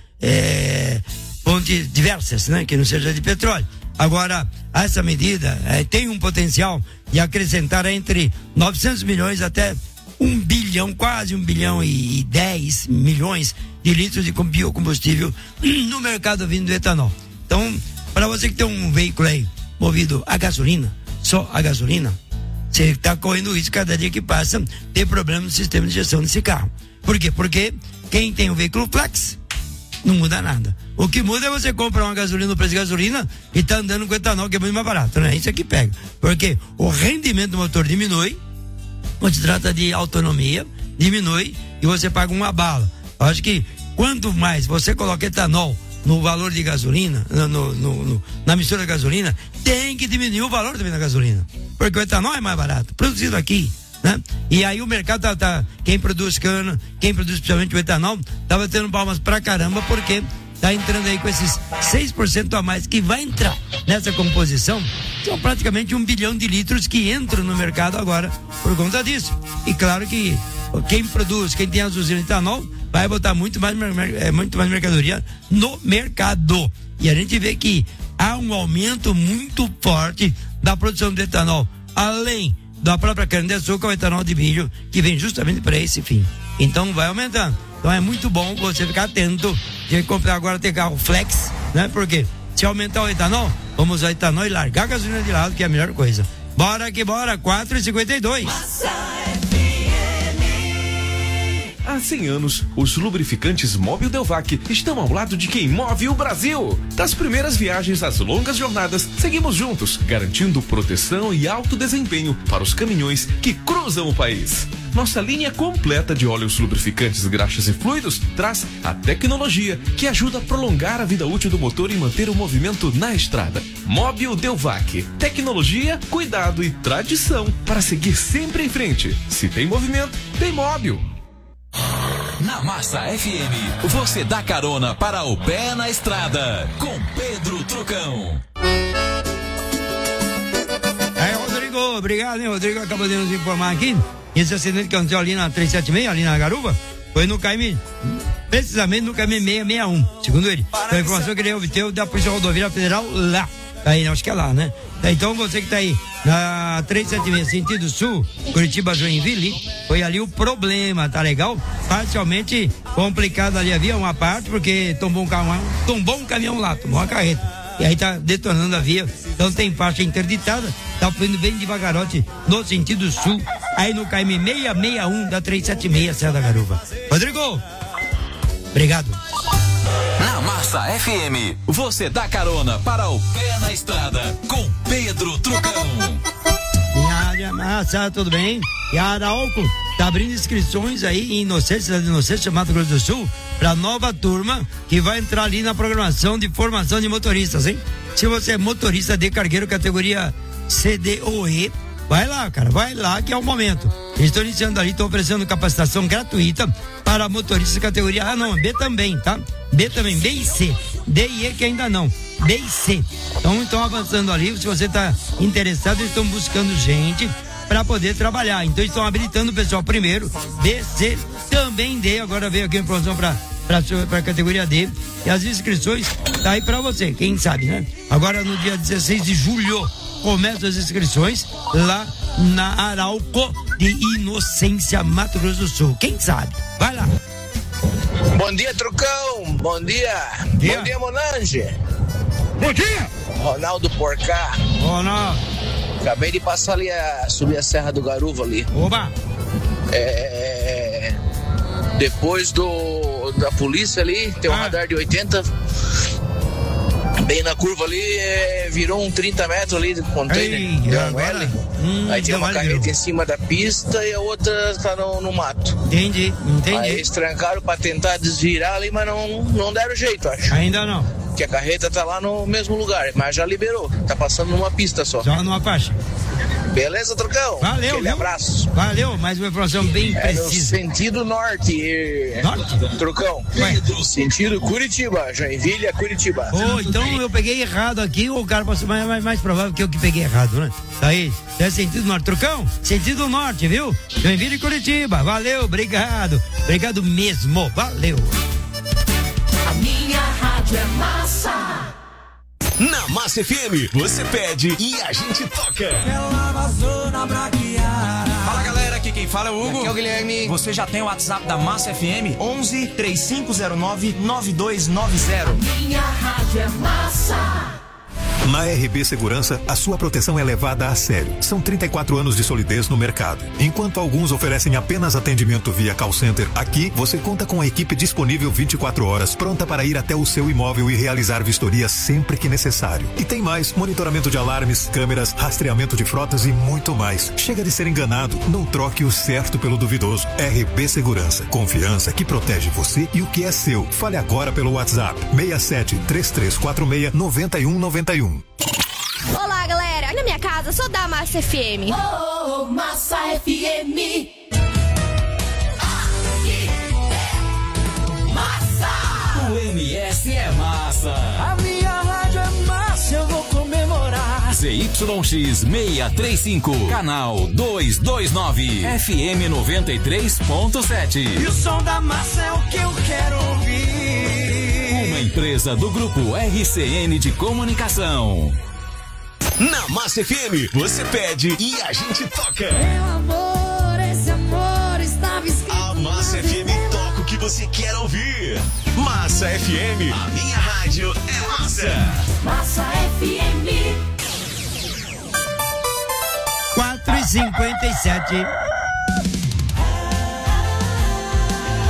Fontes diversas, né? Que não seja de petróleo. Agora, essa medida tem um potencial de acrescentar entre 900 milhões até 1 bilhão, quase 1 bilhão e 10 milhões de litros de biocombustível no mercado vindo do etanol. Então, para você que tem um veículo aí movido a gasolina, só a gasolina, você está correndo risco cada dia que passa ter problema no sistema de gestão desse carro. Por quê? Porque quem tem um veículo flex não muda nada. O que muda é você comprar uma gasolina no preço de gasolina e tá andando com etanol, que é muito mais barato, né? Isso é que pega. Porque o rendimento do motor diminui, quando se trata de autonomia, diminui e você paga uma bala. Eu acho que quanto mais você coloca etanol no valor de gasolina, na mistura de gasolina, tem que diminuir o valor também da gasolina. Porque o etanol é mais barato, produzido aqui, né? E aí o mercado quem produz cana, quem produz especialmente o etanol, tá batendo palmas pra caramba, porque tá entrando aí com esses 6% a mais que vai entrar nessa composição. São praticamente 1 bilhão de litros que entram no mercado agora por conta disso. E claro que quem produz, quem tem as usinas de etanol, vai botar muito mais mercadoria no mercado. E a gente vê que há um aumento muito forte da produção de etanol, além da própria cana-de-açúcar, o etanol de milho, que vem justamente para esse fim. Então vai aumentando. Então é muito bom você ficar atento de comprar agora, ter carro flex, né? Porque se aumentar o etanol, vamos usar etanol e largar a gasolina de lado, que é a melhor coisa. Bora que bora, 4h52. Há 100 anos, os lubrificantes Mobil Delvac estão ao lado de quem move o Brasil. Das primeiras viagens às longas jornadas, seguimos juntos, garantindo proteção e alto desempenho para os caminhões que cruzam o país. Nossa linha completa de óleos lubrificantes, graxas e fluidos traz a tecnologia que ajuda a prolongar a vida útil do motor e manter o movimento na estrada. Mobil Delvac. Tecnologia, cuidado e tradição para seguir sempre em frente. Se tem movimento, tem Mobil. Na Massa FM, você dá carona para o pé na estrada com Pedro Trucão. Rodrigo, obrigado, hein? Rodrigo acabou de nos informar aqui. Esse acidente que aconteceu ali na 376, ali na Garuva, foi no KM, precisamente no KM 661, segundo ele. Foi a informação que ele obteve da Polícia Rodoviária Federal lá. Aí, acho que é lá, né? Então você que tá aí na 376, sentido sul, Curitiba, Joinville, foi ali o problema, tá legal? Parcialmente complicado ali a via, uma parte, porque tombou um caminhão lá, tomou uma carreta. E aí tá detonando a via. Então tem faixa interditada, tá fluindo bem devagarote no sentido sul, aí no KM 661 da 376, Serra da Garuva. Rodrigo, obrigado. Na Massa FM, você dá carona para o pé na estrada com Pedro Trucão. Minha massa, tudo bem? E a Arauco tá abrindo inscrições aí em Inocência, Mato Grosso do Sul, pra nova turma que vai entrar ali na programação de formação de motoristas, hein? Se você é motorista de cargueiro categoria CDOE, vai lá, cara, vai lá que é o momento. Eles estão iniciando ali, estão oferecendo capacitação gratuita para motoristas de categoria A, não, B também, tá? B também, B e C. D e E que ainda não, B e C. Então estão avançando ali, se você está interessado, eles estão buscando gente para poder trabalhar. Então estão habilitando o pessoal primeiro, B, C, também D. Agora veio aqui a informação para a categoria D. E as inscrições tá aí para você, quem sabe, né? Agora no dia 16 de julho começam as inscrições lá na Arauco de Inocência, Mato Grosso do Sul. Quem sabe? Vai lá. Bom dia, Trucão. Bom dia. Bom dia, Monange. Bom dia. Ronaldo Porcá. Ronaldo. Acabei de passar ali, subir a Serra do Garuva ali. Oba. Depois da polícia ali, tem um radar de 80. Bem na curva ali, virou um 30 metros ali de container. Aí tem uma carreta em cima da pista e a outra tá no mato. Entendi. Aí eles trancaram pra tentar desvirar ali, mas não deram jeito, acho. Ainda não. Que a carreta tá lá no mesmo lugar, mas já liberou. Tá passando numa pista só. Só numa faixa. Beleza, Trucão? Valeu. Aquele abraço. Valeu, mais uma informação bem precisa. No sentido norte. Norte? Trucão. Sentido Curitiba. Joinville a Curitiba. Então eu peguei errado aqui, ou o cara passou mais provável que eu que peguei errado, né? Aí, é sentido norte. Trucão, sentido norte, viu? Joinville e Curitiba. Valeu, obrigado. Obrigado mesmo. Valeu. A minha rádio é massa. Na Massa FM, você pede e a gente toca. Fala galera, aqui quem fala é o Hugo. Aqui é o Guilherme. Você já tem o WhatsApp da Massa FM? 11 3509 9290. Minha rádio é massa. Na RB Segurança, a sua proteção é levada a sério. São 34 anos de solidez no mercado. Enquanto alguns oferecem apenas atendimento via call center, aqui você conta com a equipe disponível 24 horas, pronta para ir até o seu imóvel e realizar vistoria sempre que necessário. E tem mais: monitoramento de alarmes, câmeras, rastreamento de frotas e muito mais. Chega de ser enganado, não troque o certo pelo duvidoso. RB Segurança, confiança que protege você e o que é seu. Fale agora pelo WhatsApp 67 3346 9191. Olá, galera. Aqui na minha casa, sou da Massa FM. Oh, Massa FM. Massa. O MS é massa. A minha rádio é massa, eu vou comemorar. ZYX 635, canal 229, FM 93.7. E o som da massa é o que eu quero ouvir. Uma empresa do grupo RCN de Comunicação. Na Massa FM, você pede e a gente toca. Meu amor, esse amor estava escrito. A Massa FM toca o que você quer ouvir. Massa FM, a minha rádio é massa. Massa FM. 4h57.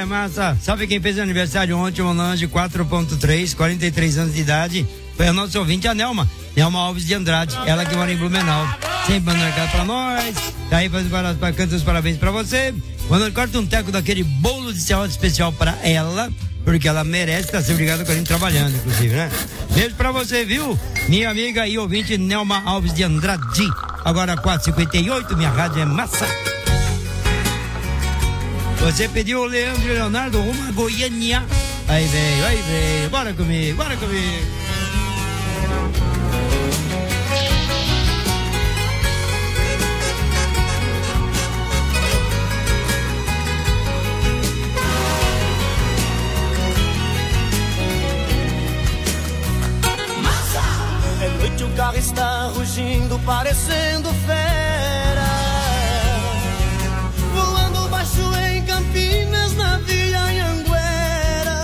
massa. Sabe quem fez aniversário ontem, um Lange 4.3, 43 anos de idade? Foi a nossa ouvinte, a Nelma Alves de Andrade, ela que mora em Blumenau. Sempre mandando recado pra nós. Daí canta os parabéns pra você. Quando corta um teco daquele bolo de serrote especial pra ela, porque ela merece estar sempre ligada com a gente trabalhando, inclusive, né? Beijo pra você, viu? Minha amiga e ouvinte Nelma Alves de Andrade. Agora 4h58, minha rádio é massa. Você pediu o Leandro e Leonardo, uma Goiânia. Aí veio, bora comigo. É noite, o carro está rugindo, parecendo fera. Voando baixo em Campinas, na Via Anhanguera.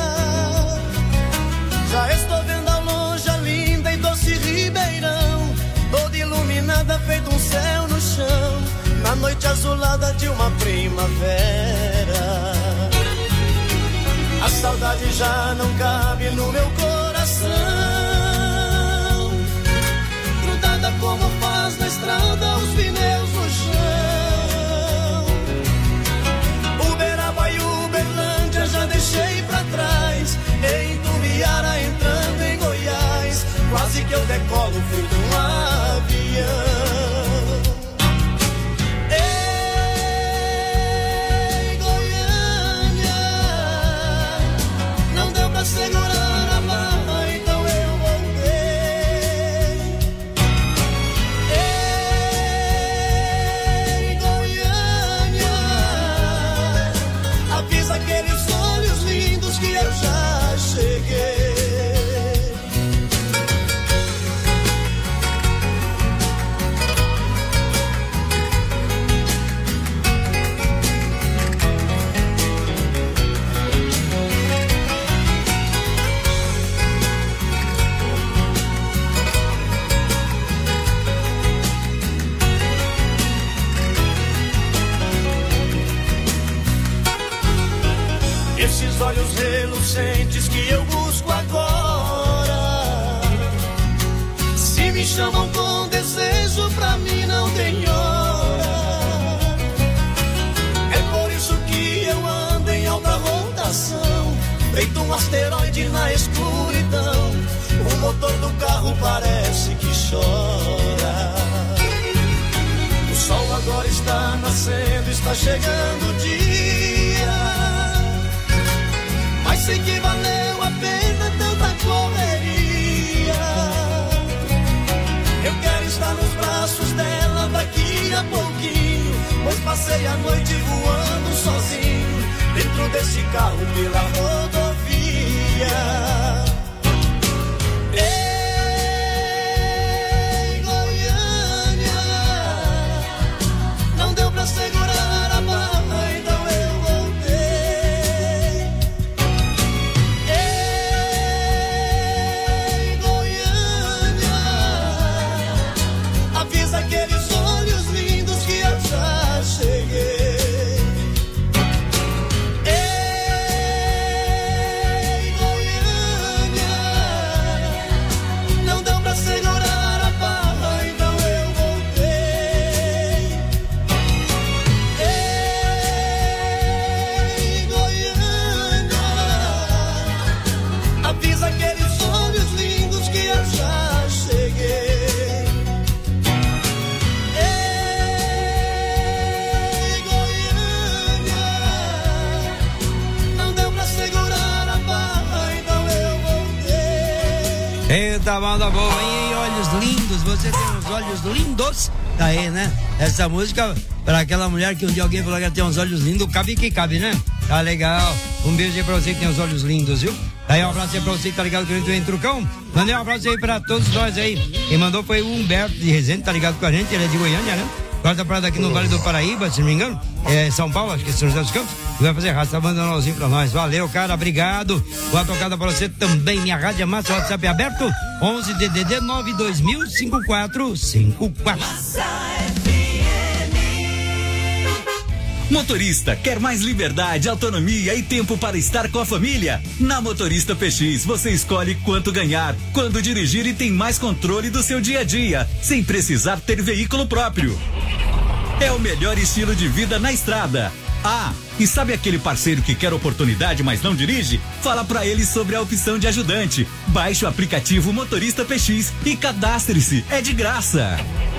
Já estou vendo ao longe a linda e doce Ribeirão, toda iluminada, feito um céu no chão, na noite azulada de uma primavera. A saudade já não cabe no meu coração, como faz na estrada os pneus no chão. Uberaba e Uberlândia já deixei pra trás, em Tubiara entrando em Goiás, quase que eu decolo feito um avião. Ei, Goiânia, não deu pra segurar a barra, então eu voltei. Aqueles olhos lindos que eu já cheguei. Esses olhos relucentes que eu busco agora, se me chamam com desejo, pra mim não tem hora. É por isso que eu ando em alta rotação, feito um asteroide na escuridão. O motor do carro parece que chora. O sol agora está nascendo, está chegando o dia, mas sei que valeu a pena tanta correria. Eu quero estar nos braços dela daqui a pouquinho, pois passei a noite voando sozinho, dentro desse carro pela rodovia. Ei, Goiânia, não deu pra segurar a barra, então eu voltei. Ei, Goiânia, avisa aqueles olhos lindos que eu já cheguei. Ei, Goiânia, não deu pra segurar a barra, então eu voltei. Ei, Goiânia, avisa aqueles olhos lindos que eu já cheguei. Ei, Goiânia, não deu pra segurar a barra, então eu voltei. Eita, banda boa, hein? Olhos lindos, você tem uns olhos lindos. Tá aí, né? Essa música, pra aquela mulher que um dia alguém falou que ela tem uns olhos lindos, cabe que cabe, né? Tá legal. Um beijo aí pra você que tem os olhos lindos, viu? Daí um abraço aí pra você que tá ligado com a gente em Trucão. Mandei um abraço aí pra todos nós aí. Quem mandou foi o Humberto de Resende, tá ligado com a gente, ele é de Goiânia, né? Agora tá parado aqui no Vale do Paraíba, se não me engano. É São Paulo, acho que é São José dos Campos. E vai fazer raça, tá mandando um alôzinho pra nós. Valeu, cara, obrigado. Boa tocada pra você também. Minha rádio é massa, o WhatsApp é aberto. 11 DDD 92000 5454. Motorista, quer mais liberdade, autonomia e tempo para estar com a família? Na Motorista PX, você escolhe quanto ganhar, quando dirigir e tem mais controle do seu dia a dia, sem precisar ter veículo próprio. É o melhor estilo de vida na estrada. Ah, e sabe aquele parceiro que quer oportunidade, mas não dirige? Fala pra ele sobre a opção de ajudante. Baixe o aplicativo Motorista PX e cadastre-se. É de graça.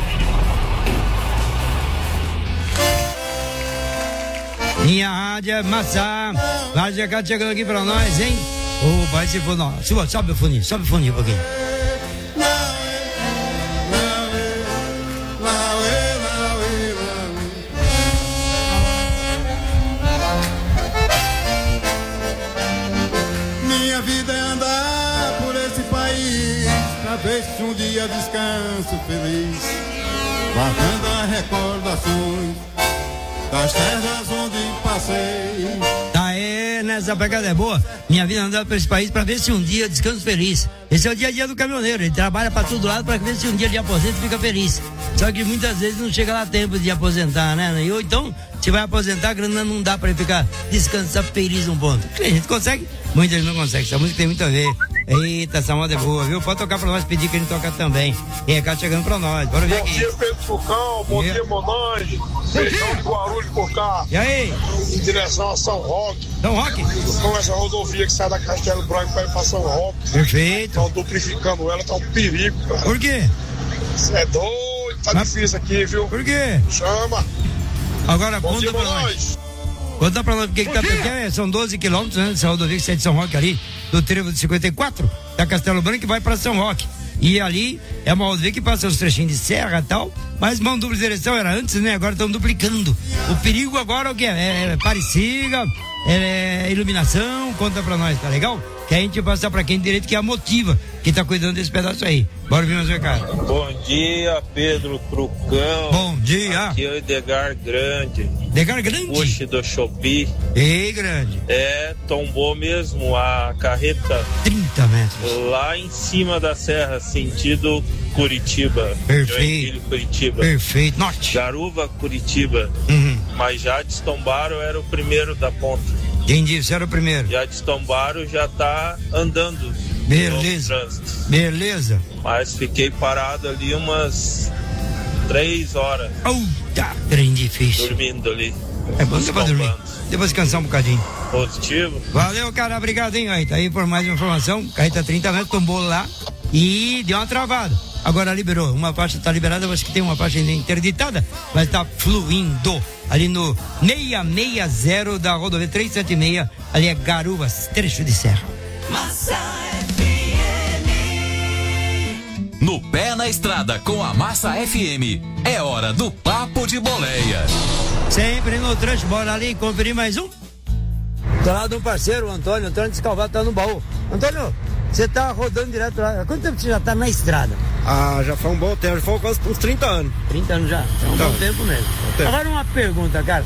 Minha rádio é Massá. Rádio Jacate chegando aqui pra nós, hein? Ô, vai se for, não. Sobe o funinho um pouquinho. Minha vida é andar por esse país, pra ver se um dia descanso feliz, guardando as recordações das terras onde passei. Tá aí, nessa pegada é boa. Minha vida andando por esse país pra ver se um dia descanso feliz. Esse é o dia a dia do caminhoneiro. Ele trabalha pra todo lado pra ver se um dia de aposenta fica feliz. Só que muitas vezes não chega lá tempo de aposentar, né? Ou então, se vai aposentar, a grana não dá pra ele ficar descansar feliz num ponto. A gente consegue, muita gente não consegue. Essa música tem muito a ver. Eita, essa moda é boa, viu? Pode tocar pra nós, pedir que a gente toca também. E recado chegando pra nós. Bora ver aqui. Bom dia, Pedro Trucão. Bom dia, Monange. Beijão de Guarulhos por cá. E aí? Em direção a São Roque. São Roque? Com essa rodovia que sai da Castelo Branco para ir pra São Roque. Perfeito. Estão duplificando ela, tá um perigo, cara. Por quê? Você é doido, tá difícil aqui, viu? Por quê? Chama. Agora conta pra nós. Conta pra nós porque que tá pequeno, são 12 quilômetros, né? Essa rodovia que sai de São Roque ali, do trevo de 54, da Castelo Branco e vai pra São Roque. E ali é uma rodovia que passa os trechinhos de serra e tal, mas mão dupla direção era antes, né? Agora estão duplicando. O perigo agora é o que? É parecida, é iluminação, conta pra nós, tá legal? Que a gente passa pra quem direito, que é a Motiva, que tá cuidando desse pedaço aí. Bora ver mais um cara. Bom dia, Pedro Trucão. Bom dia. Aqui é o Edgar Grande. Edgar Grande? Puxe do Shopee. Ei, Grande. É, tombou mesmo a carreta. 30 metros. Lá em cima da serra, sentido Curitiba. Perfeito. Curitiba. Perfeito. Norte. Garuva, Curitiba. Mas já destombaram, era o primeiro da ponta. Quem disse era o primeiro? Já destombaram, já tá andando. Beleza. Beleza. Mas fiquei parado ali umas 3 horas. Tá, trem difícil. Dormindo ali. É bom pra dormir. Depois descansar um bocadinho. Positivo. Valeu, cara. Obrigado, hein? Aí, tá aí por mais uma informação. Carreta 30 metros, tombou lá e deu uma travada. Agora liberou. Uma faixa tá liberada, eu acho que tem uma faixa ainda interditada, mas tá fluindo. Ali no 660 da rodovia 376, ali é Garuvas, trecho de serra. Massa FM. No pé na estrada com a Massa FM, é hora do Papo de Boleia. Sempre no trecho, bora ali conferir mais um. Tô lá do parceiro, o Antônio Descalvado tá no baú. Antônio, você tá rodando direto lá. Há quanto tempo você já tá na estrada? Ah, já foi um bom tempo, já foi quase uns 30 anos. 30 anos já? É um bom tempo mesmo. Agora uma pergunta, cara.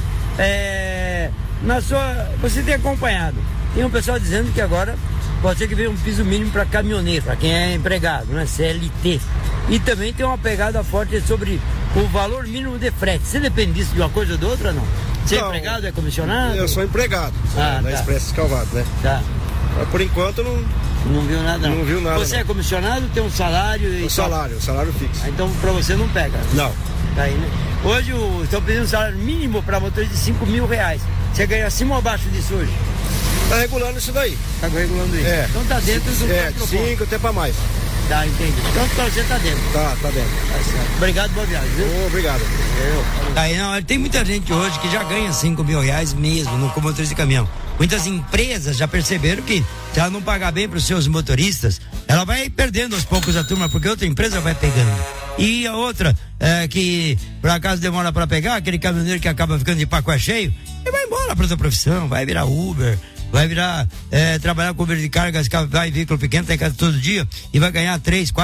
Você tem acompanhado, tem um pessoal dizendo que agora pode ser que venha um piso mínimo para caminhoneiro, para quem é empregado, né? CLT. E também tem uma pegada forte sobre o valor mínimo de frete. Você depende disso de uma coisa ou de outra, não? Você é empregado, é comissionado? Eu sou empregado, da Expresso Escalvado, né? Tá. Mas por enquanto não viu nada. Não viu nada. Você é comissionado, tem um salário? O salário fixo. Então pra você não pega? Não. Tá aí, né? Hoje estão pedindo um salário mínimo para motorista de R$5.000. Você ganha acima ou abaixo disso hoje? Tá regulando isso daí. Tá regulando isso? É. Então tá dentro do de 5 até pra mais. Tá, entendi. Então pra você tá dentro. Tá dentro. Tá certo. Obrigado, boa viagem, viu? Obrigado. Tá aí, não, tem muita gente hoje que já ganha R$5.000 mesmo no motorista de caminhão. Muitas empresas já perceberam que se ela não pagar bem para os seus motoristas, ela vai perdendo aos poucos a turma, porque outra empresa vai pegando. E a outra, que por acaso demora para pegar, aquele caminhoneiro que acaba ficando de pacote cheio, ele vai embora para outra profissão, vai virar Uber, vai virar trabalhar com Uber de cargas, vai veículo pequeno, tá em casa todo dia e vai ganhar 3, 4